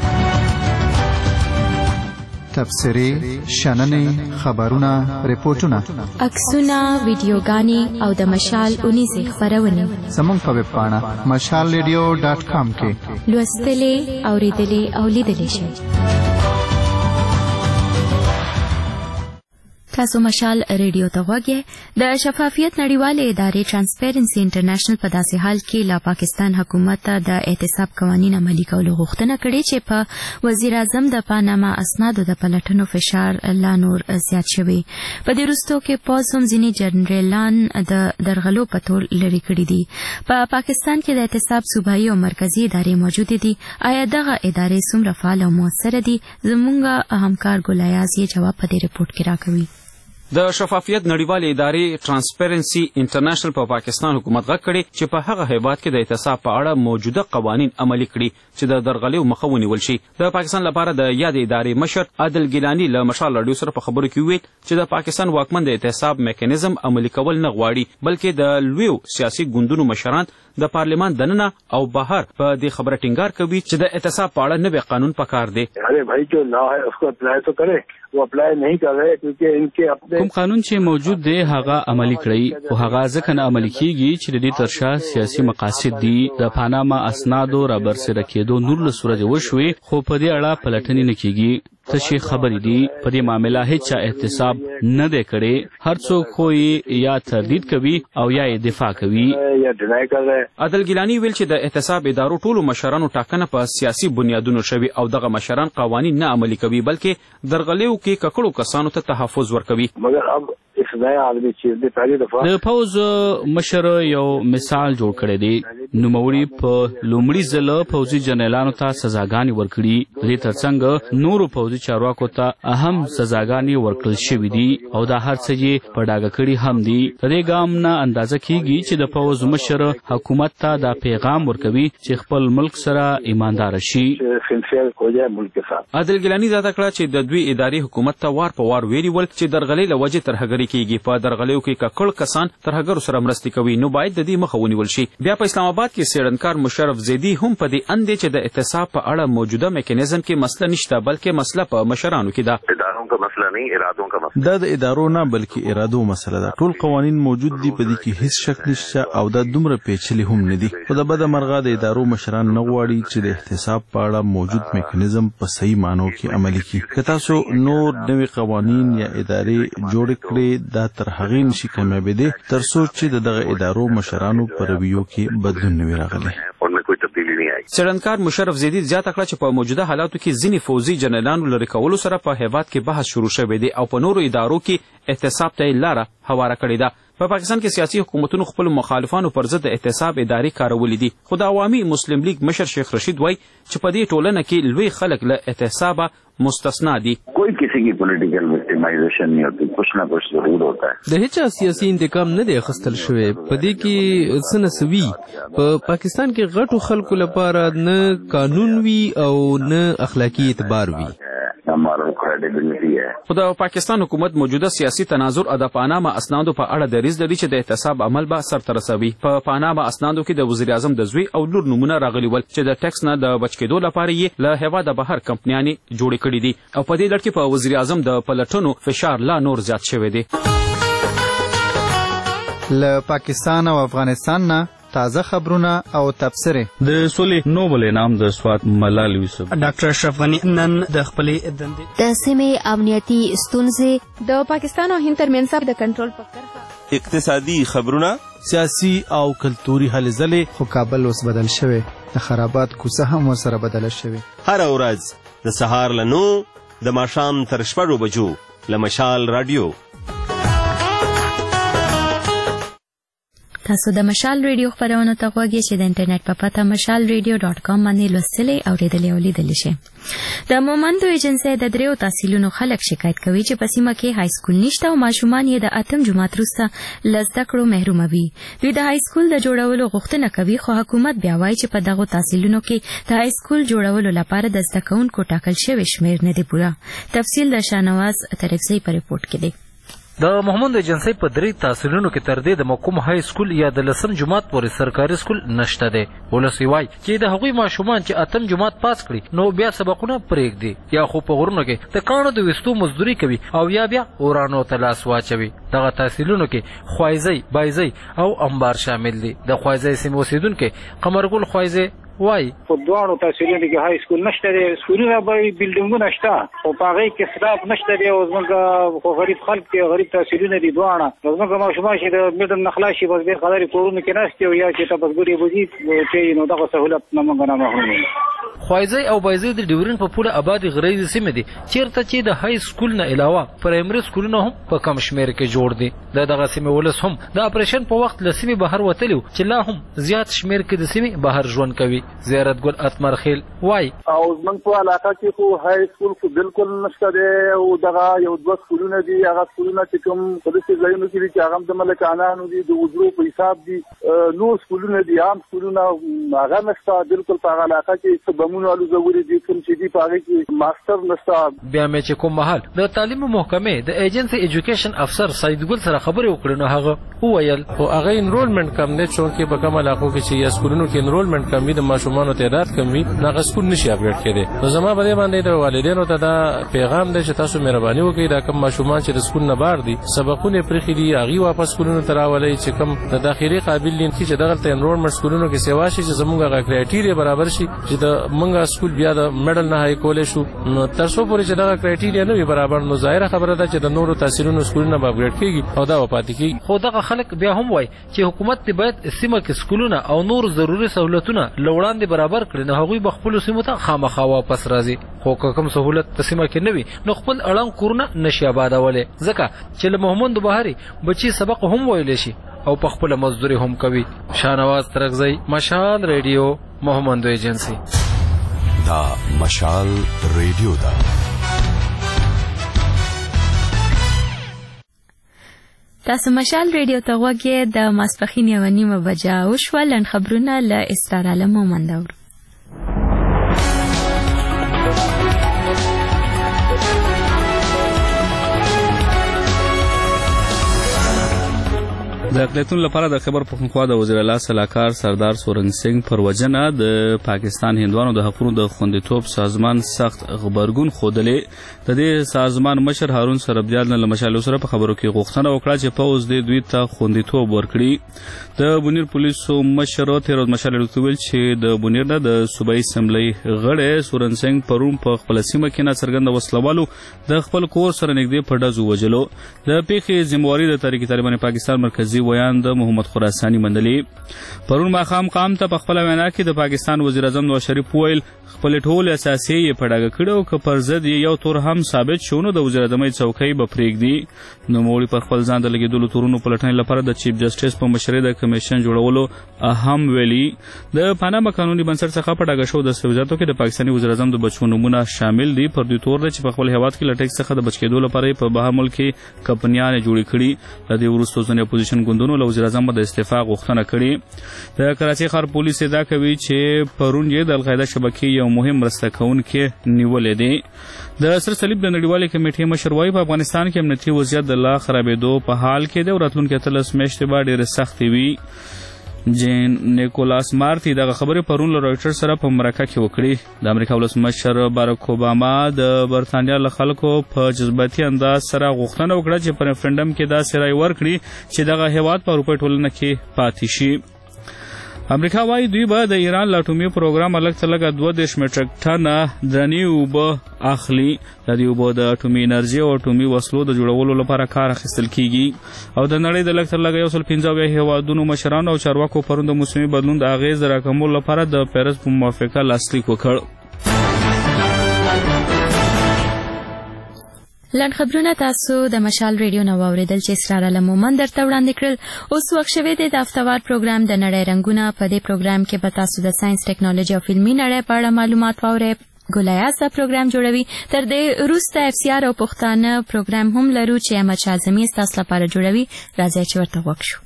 تبصرې شننې خبرونه ریپورتونه عکسونه ویډیوګانې او د مشال اونیزې خپرونې زموږ په ویب پاڼه مشال ریډیو ډاټ کام کې لوستلې اورېدلې او لیدلې شئ. تاسو مشال ریډیو ته غوږی. د شفافیت نړیوالې ادارې ټرانسپیرنسي انټرنیشنل په داسې حال کې لا پاکستان حکومت ته د احتساب قوانین عملي کولو غوښتنه کړې چې په وزیر اعظم د پاناما اسنادو د پلټنو فشار لا نور زیات شوی. په دې وروستو کې پوځ هم ځینې جنرالان د درغلو په تور لرې کړي دي. په پاکستان کې د احتساب صوبایي او مرکزي ادارې موجودې دي. آیا دغه ادارې څومره فعال او موثره دي؟ زموږ همکار ګلایاز یې جواب په دې ریپورت کې راکوي. د شفافیت نړیوالې ادارې ټرانسپیرنسي انټرنیشنل په پاکستان حکومت غږ کړي چې په هغه هیواد کې د احتساب په اړه موجوده قوانین عملي کړي چې د درغلیو مخه ونیول شي. د پاکستان لپاره د یادې ادارې مشر عادل ګیلاني له مشال راډیو سره په خبرو کې وویل چې د پاکستان واکمن د احتساب میکانیزم عملي کول نه غواړي بلکې د لویو سیاسي ګوندونو مشران د پارلیمان دننه او بهر په دې خبره ټینګار کوي چې د احتساب په اړه نوی قانون پکار دی. ارے بھائی جو لا ہے اس کو اپلائی تو کرے وہ اپلائی نہیں کر رہے کیونکہ ان کے اپنے کوم قانون چې موجود دی هغه عملي کړئ او هغه ځکه نه عملي کیږي چې د دې ترشا سیاسي مقاصد دي. د پاناما اسنادو را برسره کېدو نور له سورج وشوي خو په دې اړه پلټنې نه کیږي. تشي خبرې دي په دې معاملې هیڅ احتساب نه دی کړی. هر څوک خو یا تردید کوي او یا دفاع کوي. عادل ګیلاني ویل چې د احتساب ادارو ټولو مشرانو ټاکنه په سیاسي بنیادونو شوي او دغه مشران قوانین نه عملي کوي بلکې درغلیو کې ککړو کسانو ته تحفظ ورکوي. مگر اب د پوز مشر یو مثال جوړ کړی دی نوموړي په لومړي ځل پوځي جنرالانو ته سزاګانې ورکړي. دې ترڅنګ نورو پوځي چارواکو ته اهم سزاګانې ورکړل شوې دي او دا هر څه یې په ډاګه کړي هم دي. د دې ګام نه اندازه کیږي چې د پوځ مشر حکومت ته دا پیغام ورکوي چې خپل ملک سره ایماندار شي. عادل ګیلاني زیاته کړه چې د دوی اداري حکومت ته وار په وار ویلي ول چې درغلۍ له وجې ترهګري کیږي. په درغلیو کې ککړ کسان ترهګرو سره مرستې کوي نو باید د دې مخه ونیول شي. بیا په اسلام آباد کې څېړنکار مشرف زیدي هم په دې اند دی چې د اعتصاب په اړه موجوده میکانیزم کې مسله نشته بلکې مسله په مشرانو کې ده. اداروں کا مسله نه ارادوں کا مسله دا د ادارو نه بلکې ارادو مسله ده. ټول قوانین موجود دي په دې کې هیڅ شک نشته او دا دومره پیچلي هم نه دي. خو د بده مرغه د ادارو مشران نه غواړي چې د احتساب په اړه موجود میکانیزم په صحیح معنو کې عملي کړي. که تاسو نور نوي قوانین یا ادارې جوړ کړئ دا تر هغې نشي کامیابېدی تر څو چې د دغه ادارو مشرانو په رویو کې بدلون نه وي راغلی. څېړنکار مشرف زیدي زیاته کړه چې په موجوده حالاتو کې ځینې فوځي جنرالانو لرې کولو سره په هیواد کې بحث شروع شوی دی او په نورو ادارو کې احتساب ته یې لاره هواره کړې ده. په پاکستان کې سیاسي حکومتونو خپلو مخالفانو پر ضد د احتساب ادارې کارولې دي. خو د عوامي مسلم لیگ مشر شیخ رشید وایي چې په دې ټولنه کې لوی خلک له احتسابه مستثنا دي. کوئی کسی کی پولیټیکل وکټیمایزیشن نه ہوتی، کچھ نہ کچھ ضرور ہوتا ہے. د هیڅ سیاسي انتقام نه دی اخیستل شوی. په دې کې څه نسوي. په پاکستان کې غټو خلکو لپاره نه قانون وي او نه اخلاقی اعتبار وي. خو د پاکستان حکومت موجوده سیاسي تناظر او د پاناما اسنادو په اړه دریځ لري چې د احتساب عمل به سرته رسوي. په پاناما اسنادو کې د وزیر اعظم د زوی او لور نومونه راغلي ول چې د ټیکس نه د بچ کېدو لپاره یې له هیواده بهر کمپنیانې جوړې کړي دي او په دې لړ کې په وزیر اعظم د پلټنو فشار لا نور زیات شوی دی. له پاکستان او افغانستان نه تازه خبرونه او تبصرې. د سولې نوبل انعام د سوات ملال یوسف ډاکټر اشرف غني نن د خپلې دندې د سیمې امنیتي ستونزې د پاکستان او هند ترمنځ د کنټرول په کرښه اقتصادي خبرونه سیاسي او کلتوري هلې ځلې. خو کابل اوس بدل شوی. د خرابات کوڅه هم ورسره بدله شوې. هره ورځ د سهار له نو د ماښام تر شپږو بجو له مشال راډیو. تاسو د مشال ریډیو خبرونه ته غوږی چې د انټرنیټ په پته مشال ریډیو ډاټ کام باندې لوستلې او ریډلې او لیدلې شي. د مومندو ایجنسی د دریو تحصیلونو خلک شکایت کوي چې په سیمه کې های سکول نشته او ماشومان یې د اتم جماعت وروسته له زده کړو محرومه وي. دوی د های سکول د جوړولو غوښتنه کوي خو حکومت بیا وایي چې په دغو تحصیلونو کې د های سکول جوړولو لپاره د زده کوونکو ټاکل شوی شمېر نه دی پوره. تفصیل د شاهنواز ترکزی په ریپورټ کې دی. د محمد ایجنسی په درې تحصیلونو کې تر دې د محکوم های سکول یا د لسم جماعت پورې سرکاري سکول نشته دی. ولسی وایي چې د هغوی ماشومان چې اتم جماعت پاس کړي نو بیا سبقونه پرېږدي یا خو په غرونو کې د کاڼو د ویستو مزدوري کوي او یا بیا ورانو ته لاس واچوي. دغه تحصیلونو کې خوایزی، بایزی او انبار شامل دي. د خوایزی سیمې اوسېدونکی قمرګل خوایزی وای په دواړو تحصیلونو کې های سکول نشته دی. سکولونه به بلډینګونه شته خو په هغې کې سټاف نشته دی او زموږ خو غریب خلک دي، غریب تحصیلونه دي دواړه. زموږ ماشومان چې د میډم نه خلاص شي بس ډېر قدرې کورونو کې ناست او یا چې تبصګرې بوځي چې نو دغه سهولت نه موږ نه محروم یو. خوایزی او بایزی د ډیورین په پوله آبادې غریزې سیمې دي چیرته چې د های سکول نه علاوه پرایمري سکولونه هم په کم شمېر کې جوړ دي. د دغه سیمې ولس هم د اپریشن په وخت له سیمې بهر وتلي چې لا هم زیات شمېر کې د سیمې بهر ژوند کوي. زیارت ګل اتمرخیل وای او زمونږ په علاقه کې خو های سکول خو بالکل نشته دی او دغه یو دوه سکولونه دي. هغه سکولونه چې کوم په داسې ځایونو کې دي چې هغه هم د ملکانانو دي، د وزرو په حساب دي. نور سکولونه دي عام سکولونه هغه نشته بالکل. په هغه علاقه کې څه بمونه الوزوري دي کوم چې دي په هغې کې ماسټر نشته. بیا مې چې کوم مهال د تعلیم محکمې د ایجنسي ایجوکیشن افسر سعید ګل سره خبرې وکړې نو هغه وویل خو هغه انرولمنټ کم دی چونکې په کوم علاقو کې چې یا سکولونو کې انرولمنټ کم وي د ماشومانو تعداد کم وي هغه سکول نشي اپډیټ کېدی. نو زما په دې باندې د والدینو ته دا پیغام دی چې تاسو مهرباني وکړئ دا کوم ماشومان چې د سکول نه بار دي سبقونه پرېښي دي هغوی واپس سکولونو ته راولئ چې کوم د داخلي قابل دي چې دغلته انرولمنټ سکولونو کې سیوا شي چې زموږ هغه کرایټیریا برابر شي چې د موږ سکول بیا د میډل نه های کولی شو. نو تر څو پورې چې دغه کرایټیریا نه وي برابر نو ظاهره خبره ده چې د نورو تحصیلونو سکولونه به اپډیټ کېږي او دا به پاتې کېږي. خو دغه خلک بیا هم وایي چې حکومت دې باید سیمه کې سکولونه او نور ضروري سهولتونه له وړاندې برابر کړي نو هغوی به خپلو سیمو ته خامخا واپس راځي. خو که کوم سهولت په سیمه کې نه وي نو خپل اړنګ کورونه نشي آبادولی ځکه چې له محمد بهاري بچي سبق هم ویلی شي او په خپل مزدوري هم کوي. شاهنواز ترغزی، مشال ریډیو، محمد ایجنسی. دا مشال ریډیو دا. تاسو مشال ریډیو ته غوږی د ماسپښین یوه نیمه بجه وشوه. لنډ خبرونه له اسرار عالم مومند اورو. د اقلیتونو لپاره د خبر پښتونخوا د وزیر اعلی سلاکار سردار سورنګ سنگ پر وجنه د پاکستان هندوانو د حقوقو د خوندیتوب سازمان سخت غبرګون ښودلې. د دې سازمان مشر هارون سربدیال نه له مشالو سره په خبرو کې غوښتنه وکړه چې پوز د دوی ته خوندیتوب ورکړي. د بونیر پولیسو مشر تیرود مشالو ته ویل چې د بونیر نه د صوبایي اسمبلی غړی سورنګ سنگ پرون په خپل سیمه کې ناڅرګنده وسلوالو د خپل کور سره نږدې په ډزو وجلو. د پیښې ذمہواري د تحریک طالبان پاکستان مرکزی ویان د محمد خراسانی منډلې. پرون ماښام قام ته په خپل وینا کې د پاکستان وزیر اعظم نواز شریف ویل خپل ټول اساسي یې په ډاګه کړي او که پر ضد یو تور هم ثابت شو نو د وزیر اعظم څوکۍ به پرېږدي. نوموړي په خپل ځان د لګېدلو تورونو پلټنې لپاره د چیف جسټس په مشرۍ د کمیشن جوړولو اهم ویلي. د پاناما قانوني بنسټ څخه په ډاګه شو د دستاویزاتو کې د پاکستاني وزیر اعظم د بچو نومونه شامل دي. پر دوی تور دی چې په خپل هیواد کې له ټیکس څخه د بچ کېدو لپاره په بهر ملک کې کمپنیانې جوړې کړي. د دې وروسته ځینې اپوزیشن ګوندونو له وزیر اعظم د استعفا غوښتنه کړې. د کراچۍ ښار پولیس ادعا کوي چې پرون یې د القاعده شبکې یو مهم مرسته کوونکی نیولې دی. د سر صلیب د نړیوالې کمیټې مشر وایي په افغانستان کې امنیتي وضعیت د لا خرابېدو په حال کې دی او راتلونکي اتلس میاشتې به ډېرې سختې وي. جین نیکولاس مارتی دغه خبرې پرون له رویټرز سره په مرکه کې وکړې. د امریکا ولسمشر باراک اوباما د برتانیا له خلکو په جذباتي انداز سره غوښتنه وکړه چې په ریفرنډم کې داسې رایه ورکړي چې دغه هیواد په اروپایي ټولنه کې پاتې شي. امریکا وايي دوی به د ایران له اټومي پروګرام لږ څه لږه دوه دېرش میټریک ټنه درنې اوبه اخلي. د دې اوبو د اټومي انرژي او اټومي وسلو د جوړولو لپاره کار اخیستل کیږي. او د نړۍ د لږ تر لږه یو سل پنځه اویا هیوادونو مشرانو او چارواکو پرون د موسمي بدلون د اغېز راکمولو لپاره د پیرس په موافقه لاسلیک وکړ. لنډ خبرونه تاسو د مشال ریډیو نه واورېدل چې اسرار عالم مومند درته وړاندې کړل. اوس وخت شوی دی د هفتهوار پروګرام د نړۍ رنګونه. په دې پروګرام کې به تاسو د ساینس، ټیکنالوژي او فلمي نړۍ په اړه معلومات واورئ. ګلایاز دا پروګرام جوړوي. تر دې وروسته اف سی آر او پښتانه پروګرام هم لرو چې احمد شاه اعظمي ستاسو لپاره جوړوي. راځئ چې ورته غوږ شو.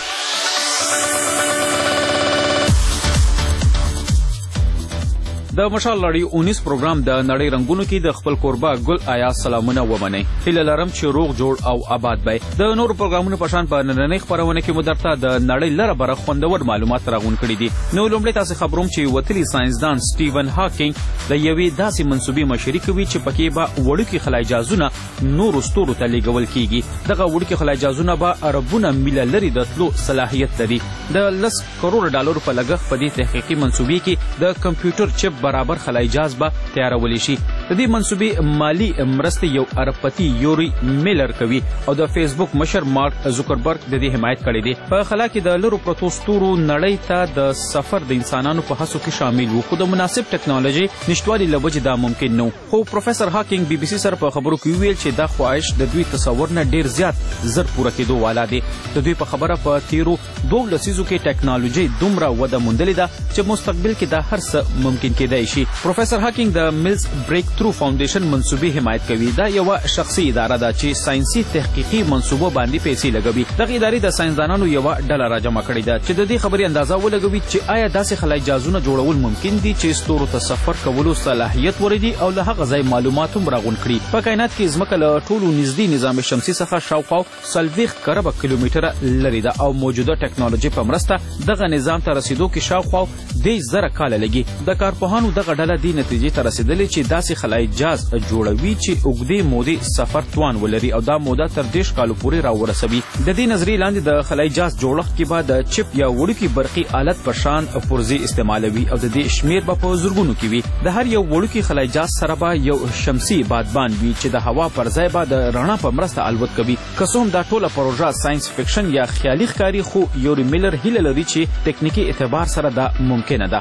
د مشال لړۍ اونیس پروګرام د نړۍ رنګونو کې د خپل کوربه ګل آیا سلامونه ومنئ. هیله لرم چې روغ جوړ او آباد وئ. د نورو پروګرامونو په شان په نننۍ خپرونه کې مو درته د نړۍ لره بره خوندور معلومات راغونډ کړي دي. نو لومړی تاسې خبروم چې وتلي ساینسدان سټیون هاکینګ د یوې داسې منصوبې مشري کوي چې پکې به وړوکي خلای جهازونه نورو ستورو ته لیږول کیږي. دغه وړوکي خلای جهازونه به اربونه میله لرې د تلو صلاحیت لري. د لس کروړو ډالرو په لګښت په دې تحقیقي منصوبې کې د کمپیوټر چپ برابر خلای جهاز به تیارولی شي. د دې منصوبې مالی مرستې یو اربپتی یوري میلر کوي او د فیسبوک مشر مارک زوکربرګ د دې حمایت کړی دی. په خلا کې د لرو پرتو ستورو نړۍ ته د سفر د انسانانو په هڅو کې شامل وو، خو د مناسب ټکنالوژي نشتوالي له وجې دا ممکن نه و. خو پروفیسر هاکینګ بي بي سي سره په خبرو کې ویل چې دا خواهش د دوی تصور نه ډیر زیات زر پوره کېدو والا دی. د دوی په خبره په تیرو دوه لسیزو کې ټکنالوژي دومره وده موندلې ده چې مستقبل کې دا هر څه ممکن کېدای شي. پروفیسر هاکینګ د میلز بریک تھرو فاونډیشن منصوبې حمایت کوي. دا یو شخصي اداره ده چې ساينسي تحقیقي منصوبو باندې پیسې لګوي. دغه ادارې د ساينسدانانو یو ډله راجمع کړې ده چې د دې خبرې اندازه ولګوي چې آیا داسې خلای جهازونه جوړول ممکن دي چې ستورو ته سفر کولو صلاحیت ولري او له هغه ځای معلومات هم راغونډ کړي. په کائنات کې ځمکه له ټولو نږدې نظام شمسي څخه شاوخوا څلوېښت کروبه کیلومتره لرې ده او موجوده ټکنالوژي په مرسته دغه نظام ته رسیدو کې شاوخوا دېرش زره کاله لګي. د کارپوهانو دغه ډله دې نتیجې ته رسیدلې چې داسې خلای جهاز جوړوي چې اوږدې مودې سفر توان ولري او دا موده تر دېرش کالو پورې راورسوي. د دې نظریې لاندې د خلای جهاز جوړښت کې به د چپ یا وړوکي برقي آلت په شان پرزې استعمالوي او د دې شمیر به په زرګونو کې وي. د هر یو وړوکي خلای جهاز سره به یو شمسي بادبان وي چې د هوا پر ځای به د رڼا په مرسته الوت کوي. که څه هم دا ټوله پروژه ساینس فکشن یا خیالي ښکاري، خو یوري میلر هیله لري چې تکنیکي اعتبار سره دا ممکنه ده.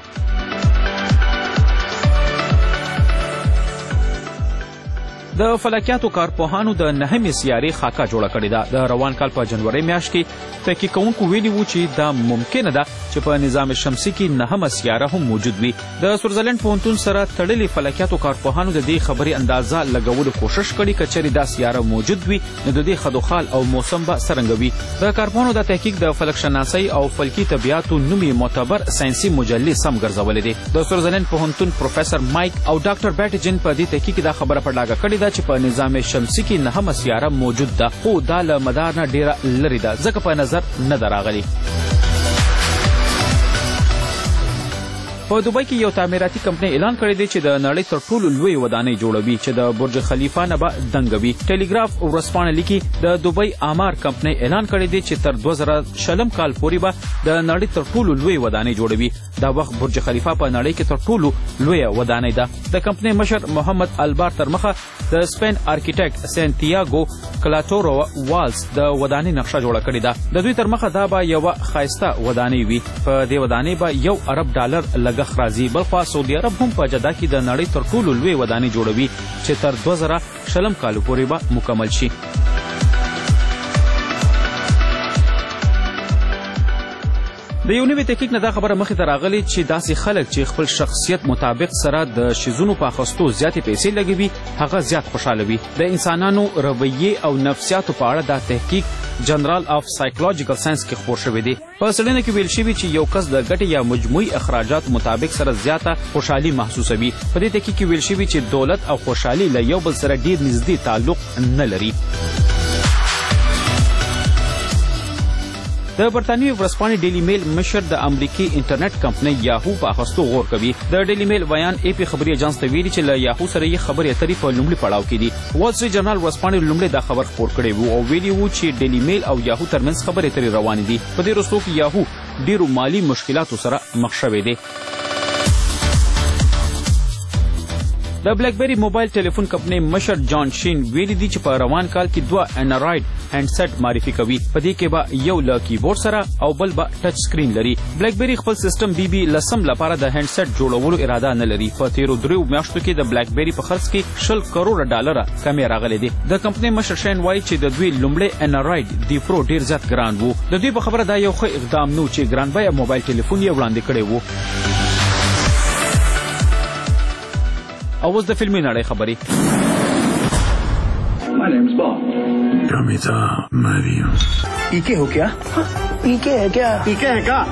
د فلکیاتو کارپوهانو د نهمې سیارې خاکه جوړه کړې ده. د روان کال په جنوري میاشت کې تحقیق کوونکو ویلي وو چې دا ممکنه ده چې په نظام شمسي کې نهمه سیاره هم موجود وي. د سویټزرلند پوهنتون سره تړلي فلکیاتو کارپوهانو د دې خبرې اندازه لګولو کوشش کړي که چېرې دا سیاره موجود وي نو د دې خدوخال او موسم به څرنګه وي. د کارپوهانو دا تحقیق د فلک شناسۍ او فلکي طبیعاتو نومي معتبر ساینسي مجلې سم ګرځولې دي. د سویټزرلند پوهنتون پروفیسر مایک او ډاکټر بیټجن په دې تحقیق کې دا خبره په ډاګه کړې ده چې په نظام شمسي کې نهمه سیاره موجود ده، خو دا له مدار نه ډیره لرې ده ځکه په نظر نه ده راغلې. په دوبۍ کې یو تعمیراتي کمپنۍ اعلان کړی دی چې د نړۍ تر ټولو لوی ودانۍ جوړوي چې د برج خلیفه نه به دنګه وي. ټیلیګراف ورځپاڼه لیکي د دوبۍ آمار کمپنۍ اعلان کړی دی چې تر دوه زره شلم کال پورې به د نړۍ تر ټولو لوی ودانۍ جوړوي. دا وخت برج خلیفه په نړۍ کې تر ټولو لویه ودانۍ ده. د کمپنۍ مشر محمد البار تر مخه د سپین آرکیټیکټ سانتیاګو کلاتورو والز د ودانۍ نقشه جوړه کړې ده. د دوی تر مخه دا به یوه ښایسته ودانۍ وي. په دې ودانۍ به یو ارب ډالر لګښت راځي. بلخوا سعودي عرب هم په جده کې د نړۍ تر ټولو لوی ودانۍ جوړوي چې تر دوه زره شلم کال پورې به مکمل شي. د یو نوي تحقیق نه دا خبره مخې ته راغلې چې داسې خلک چې خپل شخصیت مطابق سره د شیزونو په اخیستو زیاتې پیسې لګوي هغه زیات خوشحاله وي. د انسانانو رویې او نفسیاتو په اړه دا تحقیق جنرال آف سایکولوژیکل ساینس کې خپور شوی دی. په څېړنه کې ویل شوي چې یو کس د ګټې یا مجموعي اخراجاتو مطابق سره زیاته خوشحالي محسوسوي. په دې تحقیق کې ویل شوي چې دولت او خوشحالي له یو بل سره ډیر نږدې تعلق نه لري. د برطانوي ورځپاڼې ډیلی میل مشر د امریکي انټرنیټ کمپنۍ یاهو په اخیستو غور کوي. د ډیلی میل ویان ای پی خبري اجانس ته ویلي چې له یاهو سره یې خبرې اترې په لومړي پړاو کې دي. وال سټریټ جرنال ورځپاڼې لومړی دا خبر خپور کړی و او ویلي و چې ډیلی میل او یاهو ترمنځ خبرې اترې روانې دي. په دې وروستو کې یاهو ډیرو مالي مشکلاتو سره مخ شوی دی. د بلیک بیری موبایل ټلیفون کمپنۍ مشر جان شین ویلي دي چې په روان کال کې دوه انډرایډ هینډ سیټ معرفي کوي. په دې کې به یو له کیبورډ سره او بل به ټچ سکرین لري. بلیک بیری خپل سیسټم بی بي لسم لپاره د هینډ سیټ جوړولو اراده نه لري. په تیرو دریو میاشتو کې د بلیک بیری په خرڅ کې شل کروڑه ډالره کمې راغلې دي. د کمپنۍ مشر شین وایي چې د دوی لومړی انډرایډ دی پرو ډیر زیات ګران و. د دوی په خبره دا یو ښه اقدام نه و چې ګران بیه موبایل ټلیفون یې وړاندې کړی و. او اوس د فلمي نړۍ خبرې. My name's Bob. Kamita Mario. पीके हो क्या? पीके है क्या? पीके है क्या?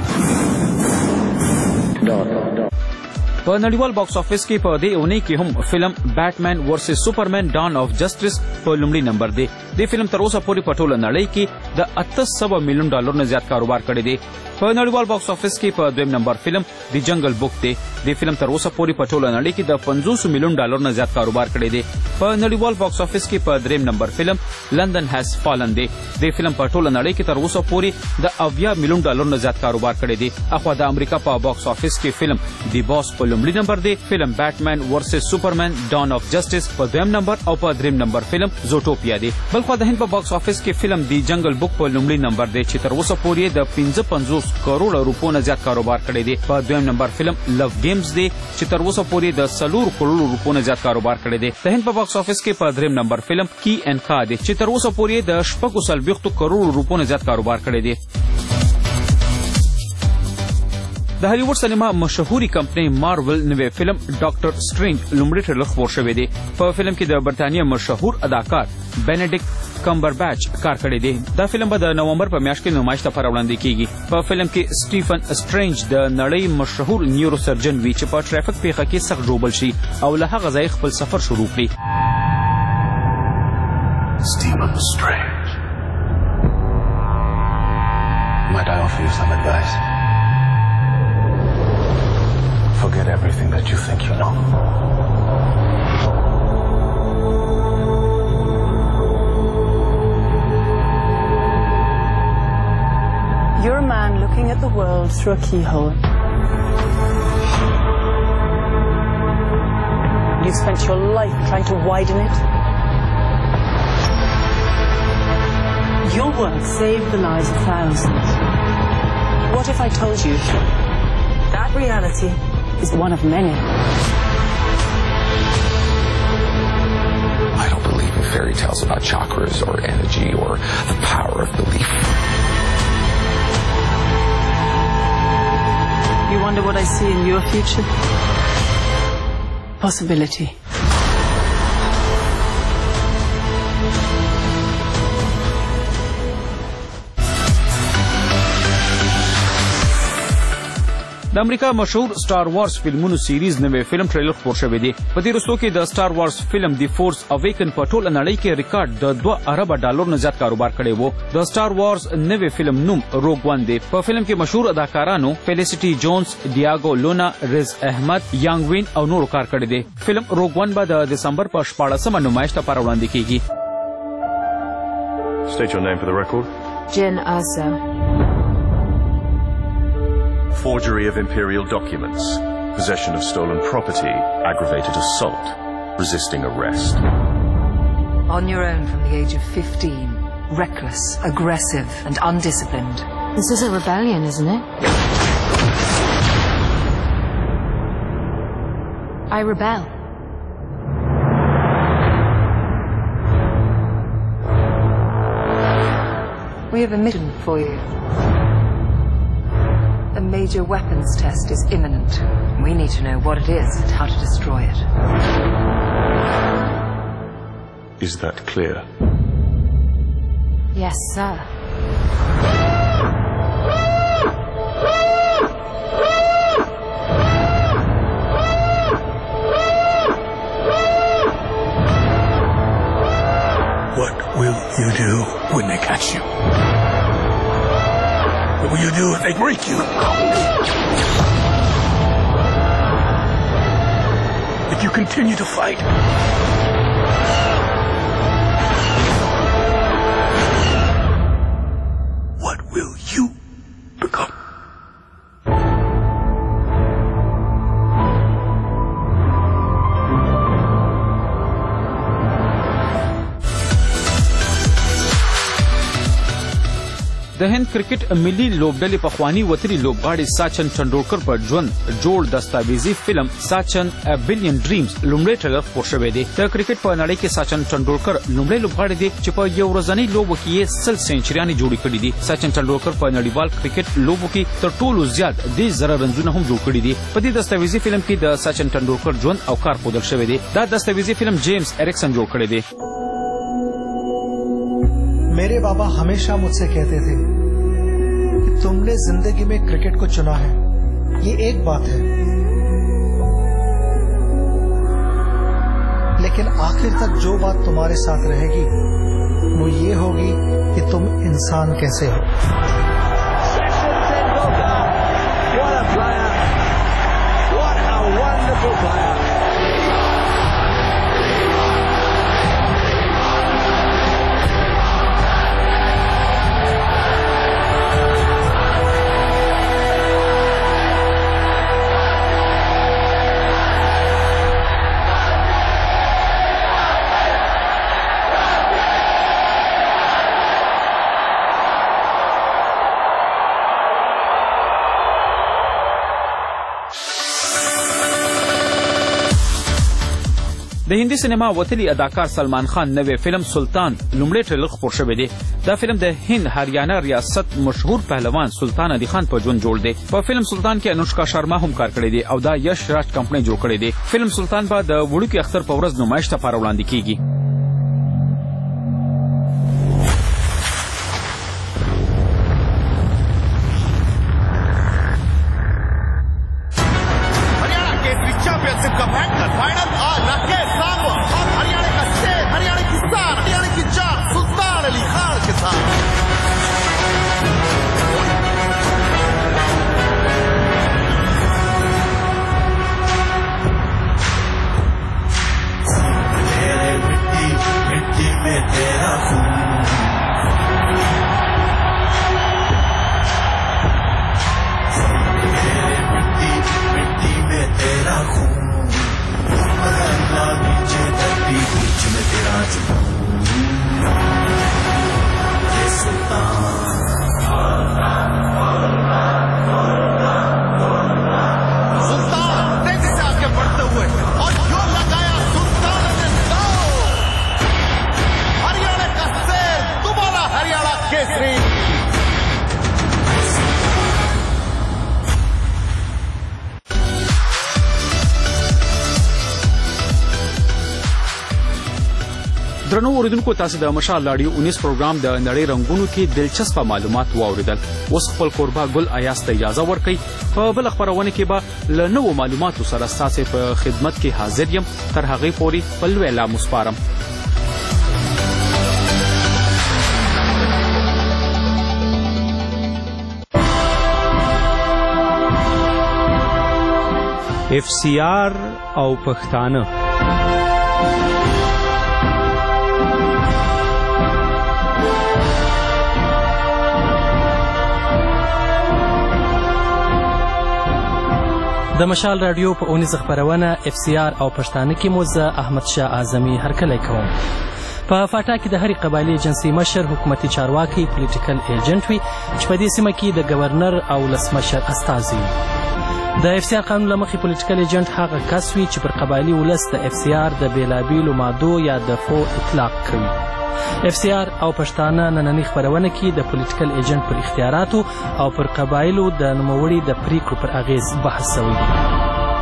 په نړیوال باکس افیس کې په دې اونۍ کې هم فلم بیټمن ورسز سوپرمن ډان اف جسټس په لومړي نمبر دی. دې فلم تر اوسه پورې په ټوله نړۍ کې د اته سوه میلیون ډالر نه زیات کاروبار کړی دی. په نړیوال باکس افیس کې په دویم نمبر فلم دی جنگل بک دی. دې فلم تر اوسه پورې په ټوله نړۍ کې د پنځوس میلیون ډالر نه زیات کاروبار کړی دی. په نړیوال باکس افیس کې په دریم نمبر فلم لندن هیز فالن دی. دې فلم په ټوله نړۍ کې تر اوسه پورې د اویا میلیون ډالر نه زیات کاروبار کړی دی. اخوا د امریکا په باکس افیس کې فلم دی باس په لومړي نمبر دی. فلم بیټمن ورسز سوپرمن ډان اف جسټس په دویم نمبر او په دریم نمبر فلم زوټوپیا دی. بلخوا د هند په باکس افیس کې فلم دی جنگل بک په لومړي نمبر دی چې تر اوسه پورې د پنځه پنځوس کروڑه روپو نه زیات کاروبار کړی دی. په دویم نمبر فلم لو گیمز دی چې تر اوسه پورې د څلور کروڑو روپو نه زیات کاروبار کړی دی. د هند په باکس افیس کې په دریم نمبر فلم کی ان کا دی چې تر اوسه پورې د شپږو څلوېښتو کروڑو روپو نه زیات کاروبار کړی دی. د هالیوډ سینما مشهوري کمپنۍ مارول نوی فلم ډاکټر سټرینج لومړی ټریلر خپور شوی دی. په فلم کې د برطانیه مشهور اداکار بینیډیکټ کمبربیچ کار کړی دی. دا فلم به د نومبر په میاشت کې نمایش ته وړاندې کیږي. په فلم کې سټیفن سټرینج د نړۍ مشهور نیورو سرجن وي چې په ټریفک پیښه کې سخت ژوبل شي او له هغه ځایه خپل سفر شروع کړي. Stephen Strange. Might I offer you some advice? Forget everything that you think you know. You're a man looking at the world through a keyhole. You've spent your life trying to widen it. Your work saved the lives of thousands. What if I told you that reality is one of many? I don't talking fairy tales about chakras or energy or the power of belief. You wonder what I see in your future? Possibility. د امریکا مشهور سٹار وارز فلمونو سیریز نوې فلم ټریلر خپور شوی دی. په دې وروستو کې د سٹار وارز فلم دی فورس اویکن په ټوله نړۍ کې ریکارډ د دوه اربه ډالر نه زیات کاروبار کړی وو. د سٹار وارز نوې فلم نوم روګ وان دی. په فلم کې مشهور اداکارانو فیلیسیټي جونز، ډیاګو لونا، رز احمد، یانګ وین او نورو کار کړی دی. فلم روګ وان به د دسمبر په شپاړسمه نمایش ته پر وړاندې کیږي. State your name for the record. Jen Asa. Forgery of imperial documents, possession of stolen property, aggravated assault, resisting arrest. On your own from the age of fifteen, reckless, aggressive and undisciplined. This is a rebellion, isn't it? I rebel. We have a mission for you. A major weapons test is imminent. We need to know what it is and how to destroy it. Is that clear? Yes, sir. What will you do when they catch you? What will you do if they break you? If you continue to fight? What will you become? د هند کرکټ ملي لوبډلې پخوانی وتري لوبغاړي ساچن ټنډولکر په ژوند جوړ دستاویزي فلم ساچن ا بلین ډریمز لومړی ټریلر خپور شوی دی. د کرکټ په نړۍ کې ساچن ټنډولکر لومړی لوبغاړی دی چې په یو ورځنۍ لوبو کې یې سل سنچریانې جوړې کړې دي. ساچن ټنډولکر په نړیوال کرکټ لوبو کې تر ټولو زیات د زره رنزونه هم جوړ کړي دي. په دې دستاویزي فلم کې د ساچن ټنډولکر ژوند او کار ښودل شوی دی. دا دستاویزي فلم جیمز ایرکسن جوړ کړی دی. मेरे बाबा हमेशा मुझसे कहते थे कि तुमने जिंदगी में क्रिकेट को चुना है, ये एक बात है, लेकिन आखिर तक जो बात तुम्हारे साथ रहेगी वो ये होगी कि तुम इंसान कैसे हो. What a player! What a wonderful player! د هندي سینما وتلی اداکار سلمان خان نوې فلم سلطان لومړی ټریلر خپور شوی دی. دا فلم د هند هریانه ریاست مشهور پهلوان سلطان علي خان په ژوند جوړ دی. په فلم سلطان کې انوشکا شرما هم کار کړی دی او دا یش راج کمپنۍ جوړ کړی دی. فلم سلطان به د وړوکي اختر په ورځ نمایش ته پر وړاندې کیږي. درنو اوریدونکو تاسو د مشال رادیو اونیس پروګرام د نړۍ رنگونو کې دلچسپ معلومات واوریدل. اوس خپل قربا ګل ایاس ته اجازه ورکړئ. په بل خبرونه کې به له نوو معلوماتو سره ستاسو په خدمت کې حاضر یم. تر هغې پورې خپل ویلا مسپارم. اف سی آر او پښتانه د مشال رادیو په اونیز خبرونه اف سی آر او پښتانه کې مو زه احمد شاه اعظمي هرکلی کوم. په فاټا کې د هرې قبایلي جنسي مشر حکومتي چارواکي پولیټیکل ایجنټ وي چې په دې سیمه کې د ګورنر او ولسمشر استازي وي. د اف سی آر قانون له مخې پولیټیکل ایجنټ هغه کس وي چې پر قبایلي ولس د اف سی آر د بېلابېلو مادو یا دفعو اطلاق کوي. اف سی آر او پښتانه نننۍ خپرونه کې د پولیټیکل ایجنټ پر اختیاراتو او پر قبایلو د نوموړي د پریکړو پر اغیز بحث شوی دی.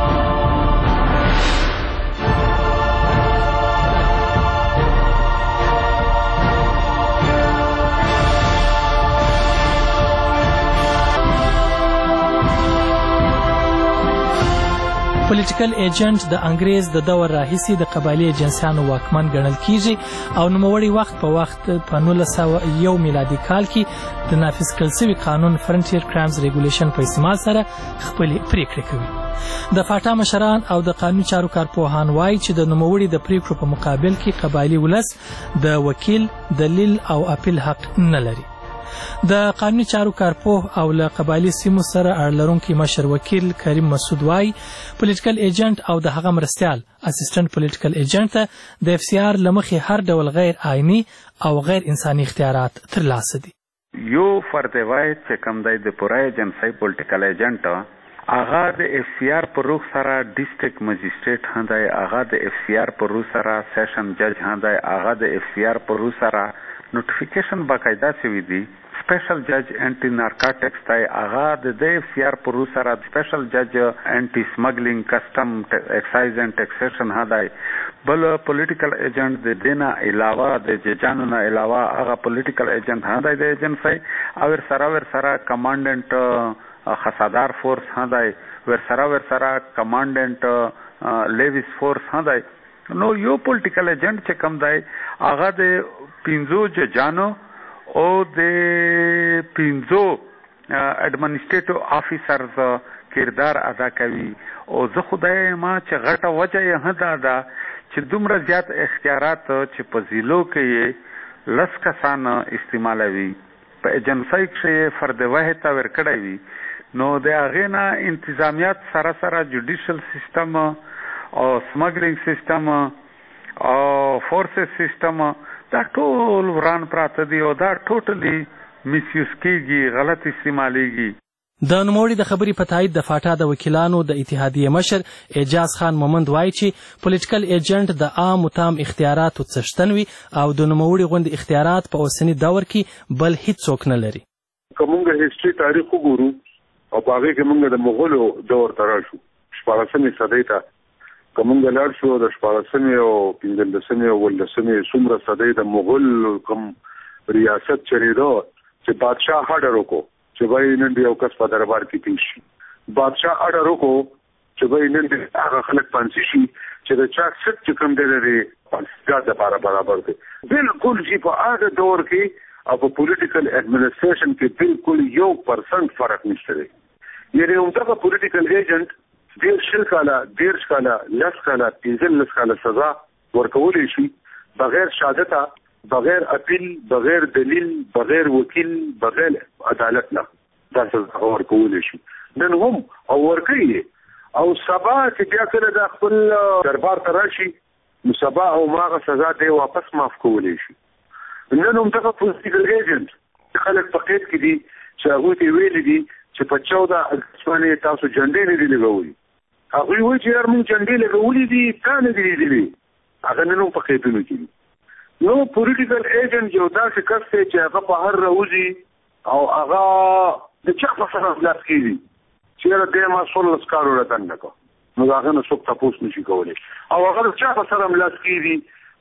پولیټیکل ایجنټ د انګریز د دور راهیسې د قبایلي ایجنسیانو واکمن ګڼل کیږي او نوموړی وخت په وخت په نولس سوه یو میلادي کال کې د نافذ کړل سوي قانون فرنټیر کرایمز ریګولیشن په استعمال سره خپلې پریکړې کوي. د فاټا مشران او د قانوني چارو کارپوهان وایي چې د نوموړي د پریکړو په مقابل کې قبایلي ولس د وکیل دلیل او اپیل حق نه لري. د قانوني چارو کارپوه او له قبایلي سیمو سره اړه لرونکی مشر وکیل کریم مسعود وایي پولیټیکل ایجنټ او د هغه مرستیال اسسټنټ پولیټیکل ایجنټ ته د اف سی آر له مخې هر ډول غیر آئیني او غیر انساني اختیارات ترلاسه دي. یو فرد وایي چې کوم دی د پوره ایجنسۍ پولیټیکل ایجنټ هغه د اف سی آر په روح سره ډیسټریکټ مجسټریټ هم دی، هغه د اف سی آر په روح سره سیشن جج هم دی، هغه د اف سی آر په روح سره نوټیفیکیشن باقاعده شوي دي. سپیشل جج انټي نارکاټکس دی، هغه د د اف سی آر په روح سره سپیشل جج انټي سمګلینګ کسټم ایکسایز اینڈ ټیکسیشن هم دی. بل پولیټیکل ایجنټ د دې نه علاوه د ججانو نه علاوه هغه پولیټیکل ایجنټ هم دی د ایجنسۍ او ورسره ورسره کمانډنټ خسادار فورس هم دی، ورسره ورسره کمانډنټ لیویس فورس هم دی. نو یو پولیټیکل ایجنټ چې کوم دی هغه د پنځو ججانو او د پنځو اډمنسټریټیو افیسرز کردار ادا کوي. او زه خدای ما چې غټه وجه یې هم دا ده چې دومره زیات اختیارات چې په ضلعو کې لس کسان استعمالوي په ایجنسۍ کښې فرد واحد ته ورکړی وي، نو د هغې نه انتظامیات سره سره جوډیشل سیسټم او سمګلینګ سیسټم او فورسز سیسټم دا ټول وران پراته دي او دا ټوټلی میسیوز کېږي، غلط استعمالیږي. د نوموړي د خبرې په تایید د فاټا د وکیلانو د اتحادیې مشر اعجاز خان مومند وایي چې پولیټیکل ایجنټ د عام تام اختیاراتو څښتن وي او د نوموړي غوندې اختیارات په اوسني دور کې بل هیڅوک نه لري. که موږ هیسټري تاریخ وګورو او په هغې کې موږ د مغولو دور ته راشو شپاړسمې صدۍ ته، که موږ لاړ شو د شپاړسمې او پنځلسمې او اوولسمې څومره صدۍ د مغول کوم ریاست چلېده چې بادشاه هډر وکړو چې بای نن یو کس په دربار کې پیش شي، بادشاه اډر وکړو چې بای نن هغه خلک پانسي شي چې د چا ست چې کوم دی لري پانسیګاه دپاره برابر دی. بلکل چې په هغه دور کې او په پولیټیکل ایډمنسټریشن کې بلکل یو پرسنټ فرق نشته دی. یعنې همدغه پولیټیکل ایجنټ ډېر شل کاله دېرش کاله لس کاله پنځلس کاله سزا ورکولی شي بغیر شهادته، بغیر اپیل، بغیر دلیل، بغیر وکیل، بغیر عدالت نه دا سزا ورکولی شي. نن هم او ورکوي او سبا چې بیا کله د خپل دربار ته راشي نو سبا او هغه سزا دی واپس معاف کولی شي. نن هم دغه پولیټیکل ایجنټ خلک په قید کې دي چې هغوی ته ویلي دي چې په چوده اګست باندې تاسو جنډې نه دي لګولي. هغوی وایي چې یار موږ جنډې لګولي دي تا نه دي لیدلي، هغه نن هم په قیدونو کې دي. نو پولیټیکل ایجنټ یو داسې کس دی چې هغه په هر راوځي او هغه د چا په سره خلاص کېږي چې یاره دی ما څوارلس کال ورته نه کړه، نو د هغه نه څوک تپوس نشي کولی. او هغه د چا په سره ملاس کېږي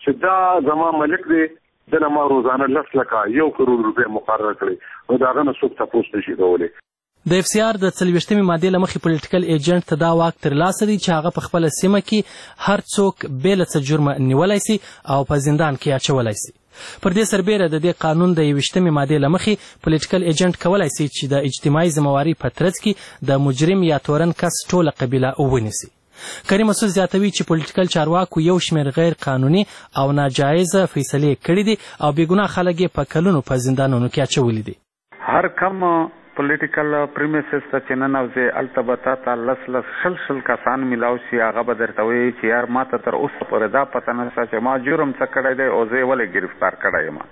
چې دا زما ملک دی دنه ما روزانه لس لکه یو کروڑ روپۍ مقرره کړي نو د هغه نه څوک تپوس نشي کولی. د اف سی آر د څلوېښتمې مادې له مخې پولیټیکل ایجنټ ته دا واک ترلاسه دی چې هغه په خپله سیمه کې هر څوک بې له څه جرمه نیولی سي او په زندان کې اچولی سي. پر دې سربیره د دې قانون د یویشتمې مادې له مخې پولیټیکل ایجنټ کولی سي چې د اجتماعي ذمهواري په ترڅ کې د مجرم یا تورن کس ټوله قبیله ونیسي. کریم مسعود زیاتوي چې پولیټیکل چارواکو یو شمېر غیر قانوني او ناجایزه فیصلې کړي دي او بېګناه خلک یې په کلونو په زندانونو کې اچولي دي. هر کم پولیټیکل پریمیسز ته چې ننوځې هلته به تا ته لس لس شل شل کسان میلاو شي هغه به درته وایي چې یار ما ته تر اوسه پورې دا پته نشته چې ما جرم څه کړی دی او زه یې ولې ګرفتار کړی یم.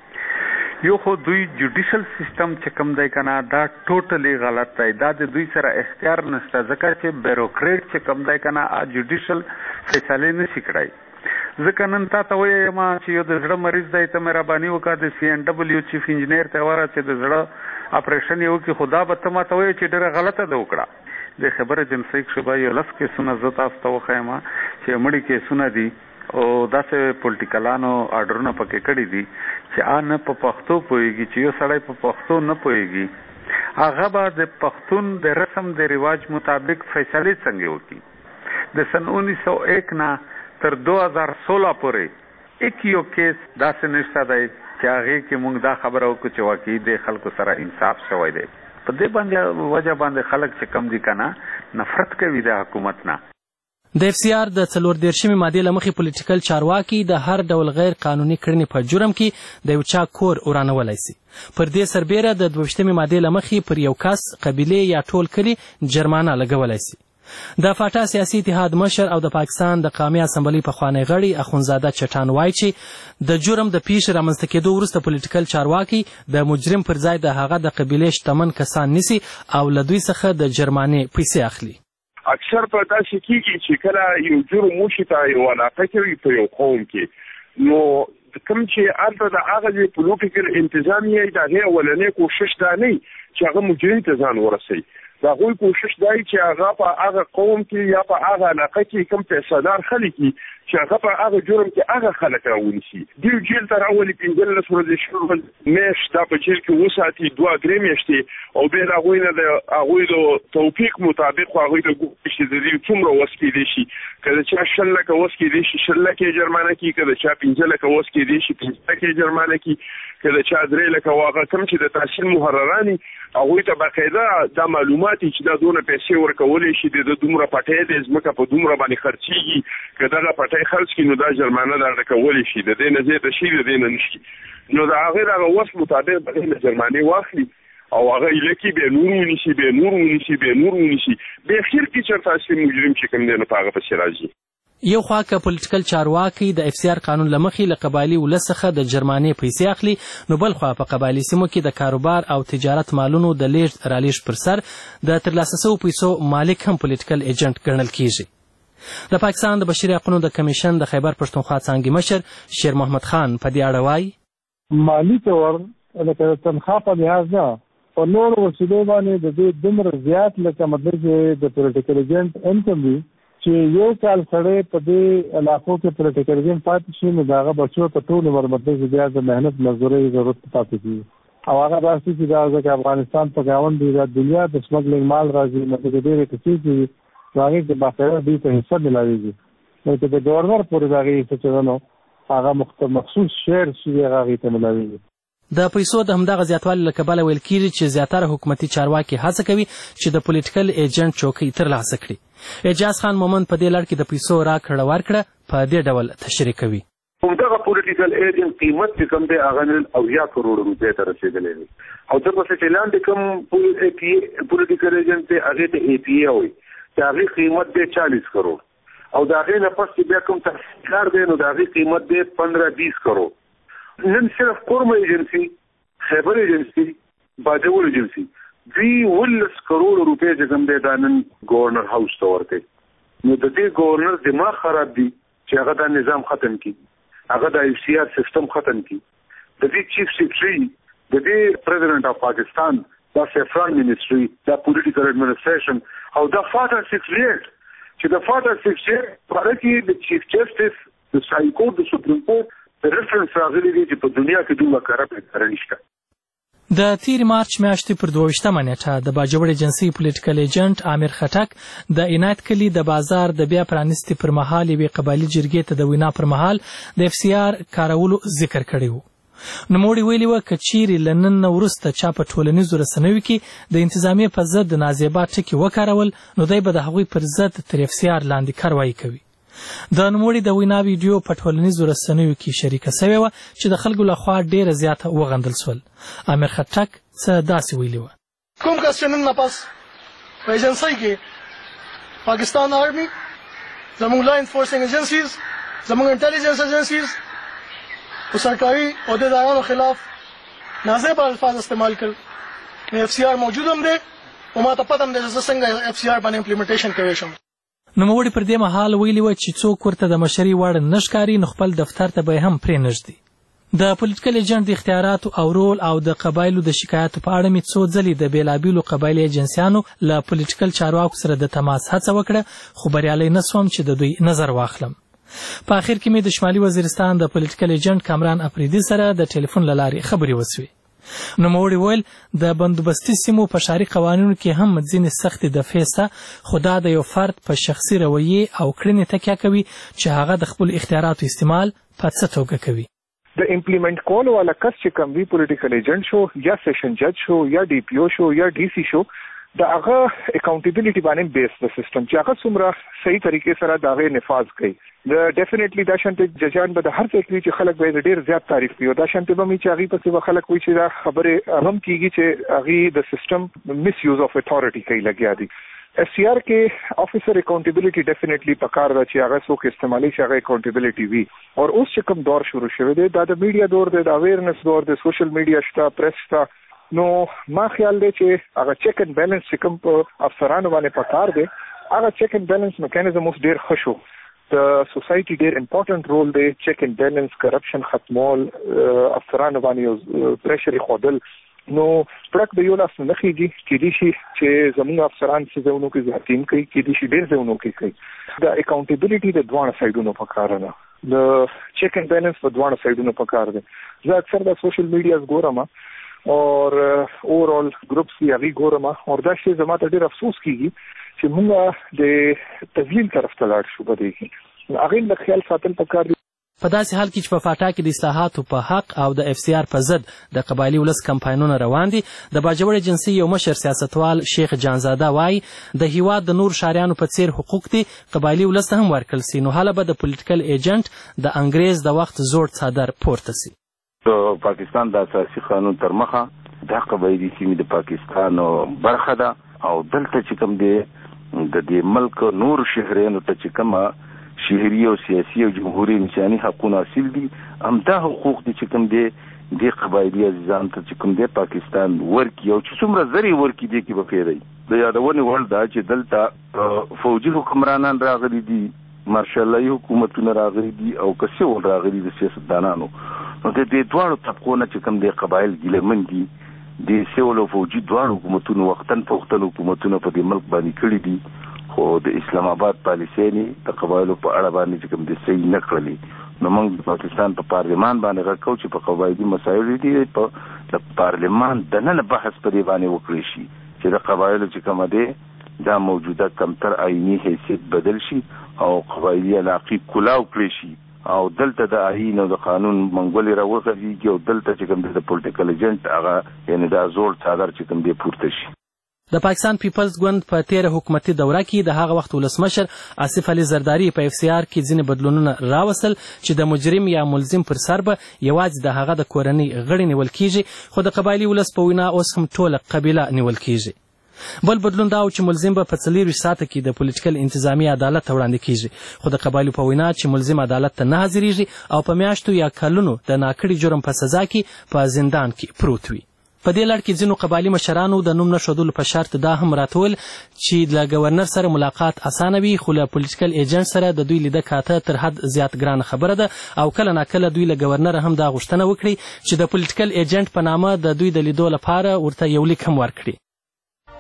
یو خو دوی جوډیشل سیستم چې کوم دی که نه دا ټوټلی غلط دی. دا د دوی سره اختیار نشته ځکه چې بیروکریټ چې کوم دی که نه جوډیشل فیصلې نشي کړی. ځکه نن تا ته ووایم چې یو د زړه مریض دی ته مهرباني وکړه د سی این ډبلیو چیف انجینیر ته ورغله چې د زړه اپریشن یې وکړي خو دا به ته ما ته وایې چې ډېره غلطه ده وکړه. د خبر ایجنسۍ کښې به یو لس کیسونه زه تاسو ته وښیم چې مړي کیسونه دي او داسې پولیټیکلانو آرډرونه پکې کړي دي چې آ نه په پښتو پوهېږي چې یو سړی په پښتو نه پوهېږي هغه به د پښتون د رسم د رواج مطابق فیصلې څنګه وکړي. د سن انیس سو ایک نه تر دو هزار سولہ پورې ایک یو کیس داسې نشته دی چې هغې کې موږ دا خبره وکړو چې واقعي د خلکو سره انصاف شوی دی. په دې باندې وجه باندې خلک چې کم دي که نه نفرت کوي د حکومت نه. د اف سی آر د څلور دېرشمې مادې له مخې پولیټیکل چارواکي د هر ډول غیر قانوني کړنې په جرم کې د یو چا کور ورانولی سي. پر دې سربیره د دوه ویشتمې مادې له مخې پر یو کس قبیلې یا ټول کلي جرمانه لګولی سي. د فاټا سیاسي اتحاد مشر او د پاکستان د قومي اسمبلۍ پخوانی غړي اخونزاده چټان وایي چې د جرم د پیښې رامنځته کېدو وروسته پولیټیکل چارواکي د مجرم پر ځای د هغه د قبیلې شتمن کسان نیسي او له دوی څخه د جرمانې پیسې اخلي. اکثر په داسې کېږي چې کله یو جرم وشي ته یو علاقه کوي په یو قوم کې نو کوم چې هلته د هغه د پولیټیکل انتظام یې د هغې اولنی کوشش دا نه چې هغه مجرم ته ځان ورسوي. د هغوی کوشش دی چې هغه په هغه قوم کې یا په هغه علاقه کې کوم پیسهدار خلک وي چې هغه په هغه جرم کې هغه خلک راونیسي. دوی جیل ته راولي پنځلس ورځې شپږ میاشت دا په جیل کې وساتي دوه درې میاشتې او بیا د هغوی نه د هغوی د توفیق مطابق خو هغوی ته ګوري چې د دوی څومره وس کېدی شي. که د چا شل لکه وس کېدی شي شل لکه جرمانه کړي که د چا پنځه لکه وس کېدی شي پنځه لکه جرمانه کړي که د چا درې لکه هغه کوم چې د تحصیل محرران وي هغوی ته باقاعده دا معلومات چې دا دونه پیسې ورکولی شي د دومره پټۍ د ځمکه په دومره باندې خرڅېږي که دغه پټۍ خرڅ کړي نو دا جرمانه درته کولی شي د دې نه زیاته شي د دې نه نشي نو د هغې دغه وس مطابق به دې نه جرمانې واخلي او هغه ایله کې بیا نور ونیسي بیا نور ونیسي بیا نور ونیسي بیا اخر کې چېرته اصلي مجرم چې کوم دی نو په هغه پسې راځي. یو خوا که پولیټیکل چارواکي د اف سی آر قانون له مخې له قبایلي ولس څخه د جرمانې پیسې اخلي نو بل خوا په قبایلي سیمو کې د کاروبار او تجارت مالونو د لیږد رالېږد پر سر د ترلاسه شویو پیسو مالک هم پولیټیکل ایجنټ ګڼل کیږي. د پاکستان د بشري حقونو د کمیشن د خیبر پښتونخوا څانګې مشر شیر محمد خان په دې اړه وایي مالي طور لکه د تنخوا په لحاظ نه په نورو وسیلو باندې د دې دومره زیات لکه مطلب چې د پولیټیکل ایجنټ انکم وي چې یو کال سړی په دې علاقو کې پولیټیکل ایجنټ پاتې شي نو د هغه بچو ته ټول عمر مطلب چې بیا د محنت مزدورۍ ضرورت پاتې کېږي او هغه داسې چې دا ځکه افغانستان په ګاونډ دی د دنیا د سمګلینګ مال راځي مطلب د ډېرې کسې چې نو هغې کې باقاعده دوی ته حصه میلاوېږي نو چې د ګورنر پورې د هغې حصه چې ده نو هغه مخصوص شیر چې هغه هغې ته میلاوېږي. د پیسو د همدغه زیاتوالي له کبله ویل کېږي چې زیاتره حکومتي چارواکي هڅه کوي چې د پولیټیکل ایجنټ چوکۍ ترلاسه کړي. اعجاز خان مومند په دې لړ کې د پیسو راکړه ورکړه په دې ډول تشریح کوي. همدغه پولیټیکل ایجنټ قیمت چې کوم دی هغه نن اویا کروڑ روپۍ ته رسېدلی دی او دغسې چې لاندې کوم پولیټیکل ایجنټ دی هغې ته اے پي اے وایي چې هغې قیمت دی چالیس کروڑ او د هغې نه پس چې بیا کوم تحصیلکار دی نو د هغې قیمت دی پندرہ بیس کروڑ. نن صرف کورم ایجنسی خیبر ایجنسی باجوړ ایجنسی دوی ولس کروڑ روپۍ چې کوم دی دا نن گورنر هاوس ته ورکوي نو د دې گورنر دماغ خراب دی چې هغه دا نظام ختم کړي هغه د اف سی آر سیستم ختم کړي د دې چیف سیکرټري د دې پریزیډنټ اف پاکستان دا سیفران منسټري دا پولیټیکل ایڈمنسټریشن او دا فاټر سکسټي ایټ چې د فاټر سکسټي ایټ په اړه کې د چیف جسټس د سایکورټ د سپریم کورټ ریفرنس راغلی دی چې په دنیا کې دومره کرپټ اداره نشته. د تیر مارچ میاشتې پر دوه نیټه د باجوړ ایجنسی پولیټیکل ایجنټ عامر خټک د عنایت کلي د بازار د بیا پرانیستي پر مهال یوې قبایلي جرګې ته د وینا پر مهال د اف سی آر کارولو ذکر کړی و. نوموړي ویلي وه که چیرې له نن نه وروسته چا په ټولنیزو رسنیو کې د انتظامیې په ضد د نازیبا ټکي وکارول نو دی به د هغوی پر ضد تر اف سی آر لاندې کاروایي کوي. د نوموړي د وینا ویډیو په ټولنیزو رسنیو کې شریکه سوې وه چې د خلکو لخوا ډېره زیاته وغندل سول. عامر خټک څه داسې ویلي وه: کوم کس چې نن نه پس په ایجنسۍ کې پاکستان آرمي، زموږ لا انفورسنګ ایجنسیز، زموږ انټیلیجنس ایجنسیز په سرکاري عہدیدارانو خلاف نازیبه الفاظ استعمال کړل. نو اف سی آر موجود هم دی او ما ته پته هم دی چې زه څنګه اف سی آر باندې امپلیمنټیشن کوی شم. نوموړي پر دې مهال ویلي وه چې څوک ورته د مشري وړ نه ښکاري نو خپل دفتر ته به یې هم پرې نږدي. د پولیټیکل ایجنټ د اختیاراتو او رول او د قبایلو د شکایاتو په اړه مې څو ځلې د بېلابېلو قبایلي ایجنسیانو له پولیټیکل چارواکو سره د تماس هڅه وکړه خو بریالی نه سوم چې د دوی نظر واخلم. په آخر کې مې د شمالي وزیرستان د پولیټیکل ایجنټ کامران افریدي سره د ټلیفون له لارې خبرې وسوې. نوموړي ویل د بندوبستي سیمو په ښاري قوانینو کې هم ځینې سختې دفعې شته خو دا د یو فرد په شخصي رویې او کړنې تکیه کوي چې هغه د خپلو اختیاراتو استعمال په څه توګه کوي. د امپلیمنٹ کول والا کس چې کوم وی پولیټیکل ایجنټ شو یا سیشن جج شو یا ډي پی او شو یا ډي سی شو د هغه اکاونټیبিলিټي باندې بیس د سیستم چې هغه څومره صحیح طریقې سره د هغه نفاذ کوي. د ډیفینیټلی دا شانته ججان به د هر څه کې چې خلک به ډیر زیات تعریف کوي دا شانته به می چې هغه په څه خلک وایي چې دا خبره هم کیږي چې هغه د سیستم مس یوز اف اتھارټي کوي لګیا دي. اف سی آر کې افیسر اکاونټیبিলিټي ډیفینیټلی پکار دا چې هغه څوک استعمالي چې هغه اکاونټیبিলিټي وي. او اوس چې کوم دور شروع شوی دی دا د میډیا دور دی، د اویرنس دور دی، سوشل میډیا شته، پریس شته. نو ما خیال دی چې هغه چیک اینڈ بیلنس چې کوم په افسرانو باندې پکار دی هغه چیک اینڈ بیلنس میکانیزم اوس ډیر ښه شو. د سوسایټي ډیر امپورټنٹ رول دی، چیک اینڈ بیلنس، کرپشن ختمول، افسرانو باندې پریشر خودل. نو پړک د یو لاس نه خېږي کې دي شي چې زموږ افسران څه ځونو کې زیاتین کوي کې دي شي ډیر ځونو کې کوي. د اکاونټیبিলিټي د دوه سایډونو په کار نه، د چیک اینڈ بیلنس په دوه سایډونو په کار دی. زه اکثر د سوشل میډیاز ګورم اور اوورال گروپس یې هغه ګورم او دا شی زما ته ډیر افسوس کیږي چې موږ د تذلیل طرف ته لاړ شو. بده کې هغه د خیال ساتل پکار دي. په داسې حال کې چې په فاټا کې د اصلاحاتو په حق او د اف سی آر په ضد د قبایلي ولس کمپاینونه روان دي، د باجوړ ایجنسي یو مشر سیاستوال شیخ جانزاده وایي د هیواد د نور شاریانو په څیر حقوق دي قبایلي ولس ته هم ورکړل سي، نو هله به د پولیټیکل ایجنټ د انګریز د وخت زوړ څادر پورته سي. د پاکستان د اساسي قانون تر مخه دا قبایلي سیمې د پاکستان برخه ده او دلته چې کوم دی د دې ملک نور شهریانو ته چې کومه شهري او سیاسي او جمهوري انساني حقوقونه حاصل دي همدا حقوق دي چې کوم دی د قبایلي عزیزان ته چې کوم دی پاکستان ورکي او چې څومره زری ورکي دي کې به پیری د یادونې وړ دا چې دلته فوجي حکمرانان راغلي دي، مارشالي حکومتونه راغلي دي او کسي ول راغلي دي سیاستدانانو. نو د دې دواړو طبقو نه چې کوم دی قبایل ګیلمن دي د سیول او فوجي دواړو حکومتونو وختن په وختن حکومتونه په دې ملک باندې کړي دي خو د اسلام آباد پالیسۍ نه د قبایلو په اړه باندې چې کوم د صحیح نه کړلي. نو موږ د پاکستان په پارلمان باندې غږ کوو چې په قبایلي مسایلو دي په د پارلمان دننه بحث په دې باندې وکړي شي چې د قبایلو چې کومه دی دا موجوده کمتر آئینی حیثیت بدل شي او قبایلي علاقې کلاو کړي شي او دلته د آئین او د قانون منګولې راوغږیږي او دلته چې کوم د پولیټیکل ایجنټ هغه یعنې دا زوړ څادر چې کوم دی پورته شي. د پاکستان پیپلز ګوند په تیره حکومتي دوره کې د هغه وخت ولسمشر آصف علي زرداري په اف سی آر کې ځینې بدلونونه راوستل چې د مجرم یا ملزم پر سر به یوازې د هغه د کورنۍ غړي نیول کیږي خو د قبایلي ولس په وینا اوس هم ټوله قبیله نیول کیږي. بل بدلون دا و چې ملزم به په څلېرویشت ساعته کې د پولیټیکل انتظامی عدالت ته وړاندې کیږي خو د قبایلو په وینا چې ملزم عدالت ته نه حاضریږي او په میاشتو یا کلونو د ناکړي جرم په سزا کې په زندان کې پروت وي. په دې لړ کې ځینو قبایلي مشرانو د نوم نه ښودلو په شرط دا هم راتول چې له ګورنر سره ملاقات اسانه وي خو له پولیټیکل ایجنټ سره د دوی لیده کاته تر حد زیات ګرانه خبره ده او کله ناکله دوی له ګورنر هم دا غوښتنه وکړي چې د پولیټیکل ایجنټ په نامه د دوی د لیدو لپاره ورته یو لیک هم ورکړي.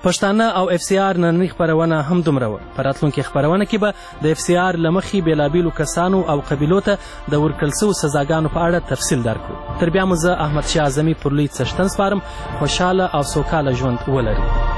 پښتانه او اف سی آر نننۍ خپرونه هم دومره وه. په راتلونکې خپرونه کې به د اف سی آر له مخې بېلابېلو کسانو او قبیلو ته د ورکړل سوو سزاګانو په اړه تفصیل درکړو. تر بیا مو زه احمدشاه اعظمي پر لوی څښتن سپارم. خوشحاله او سوکاله ژوند ولرئ.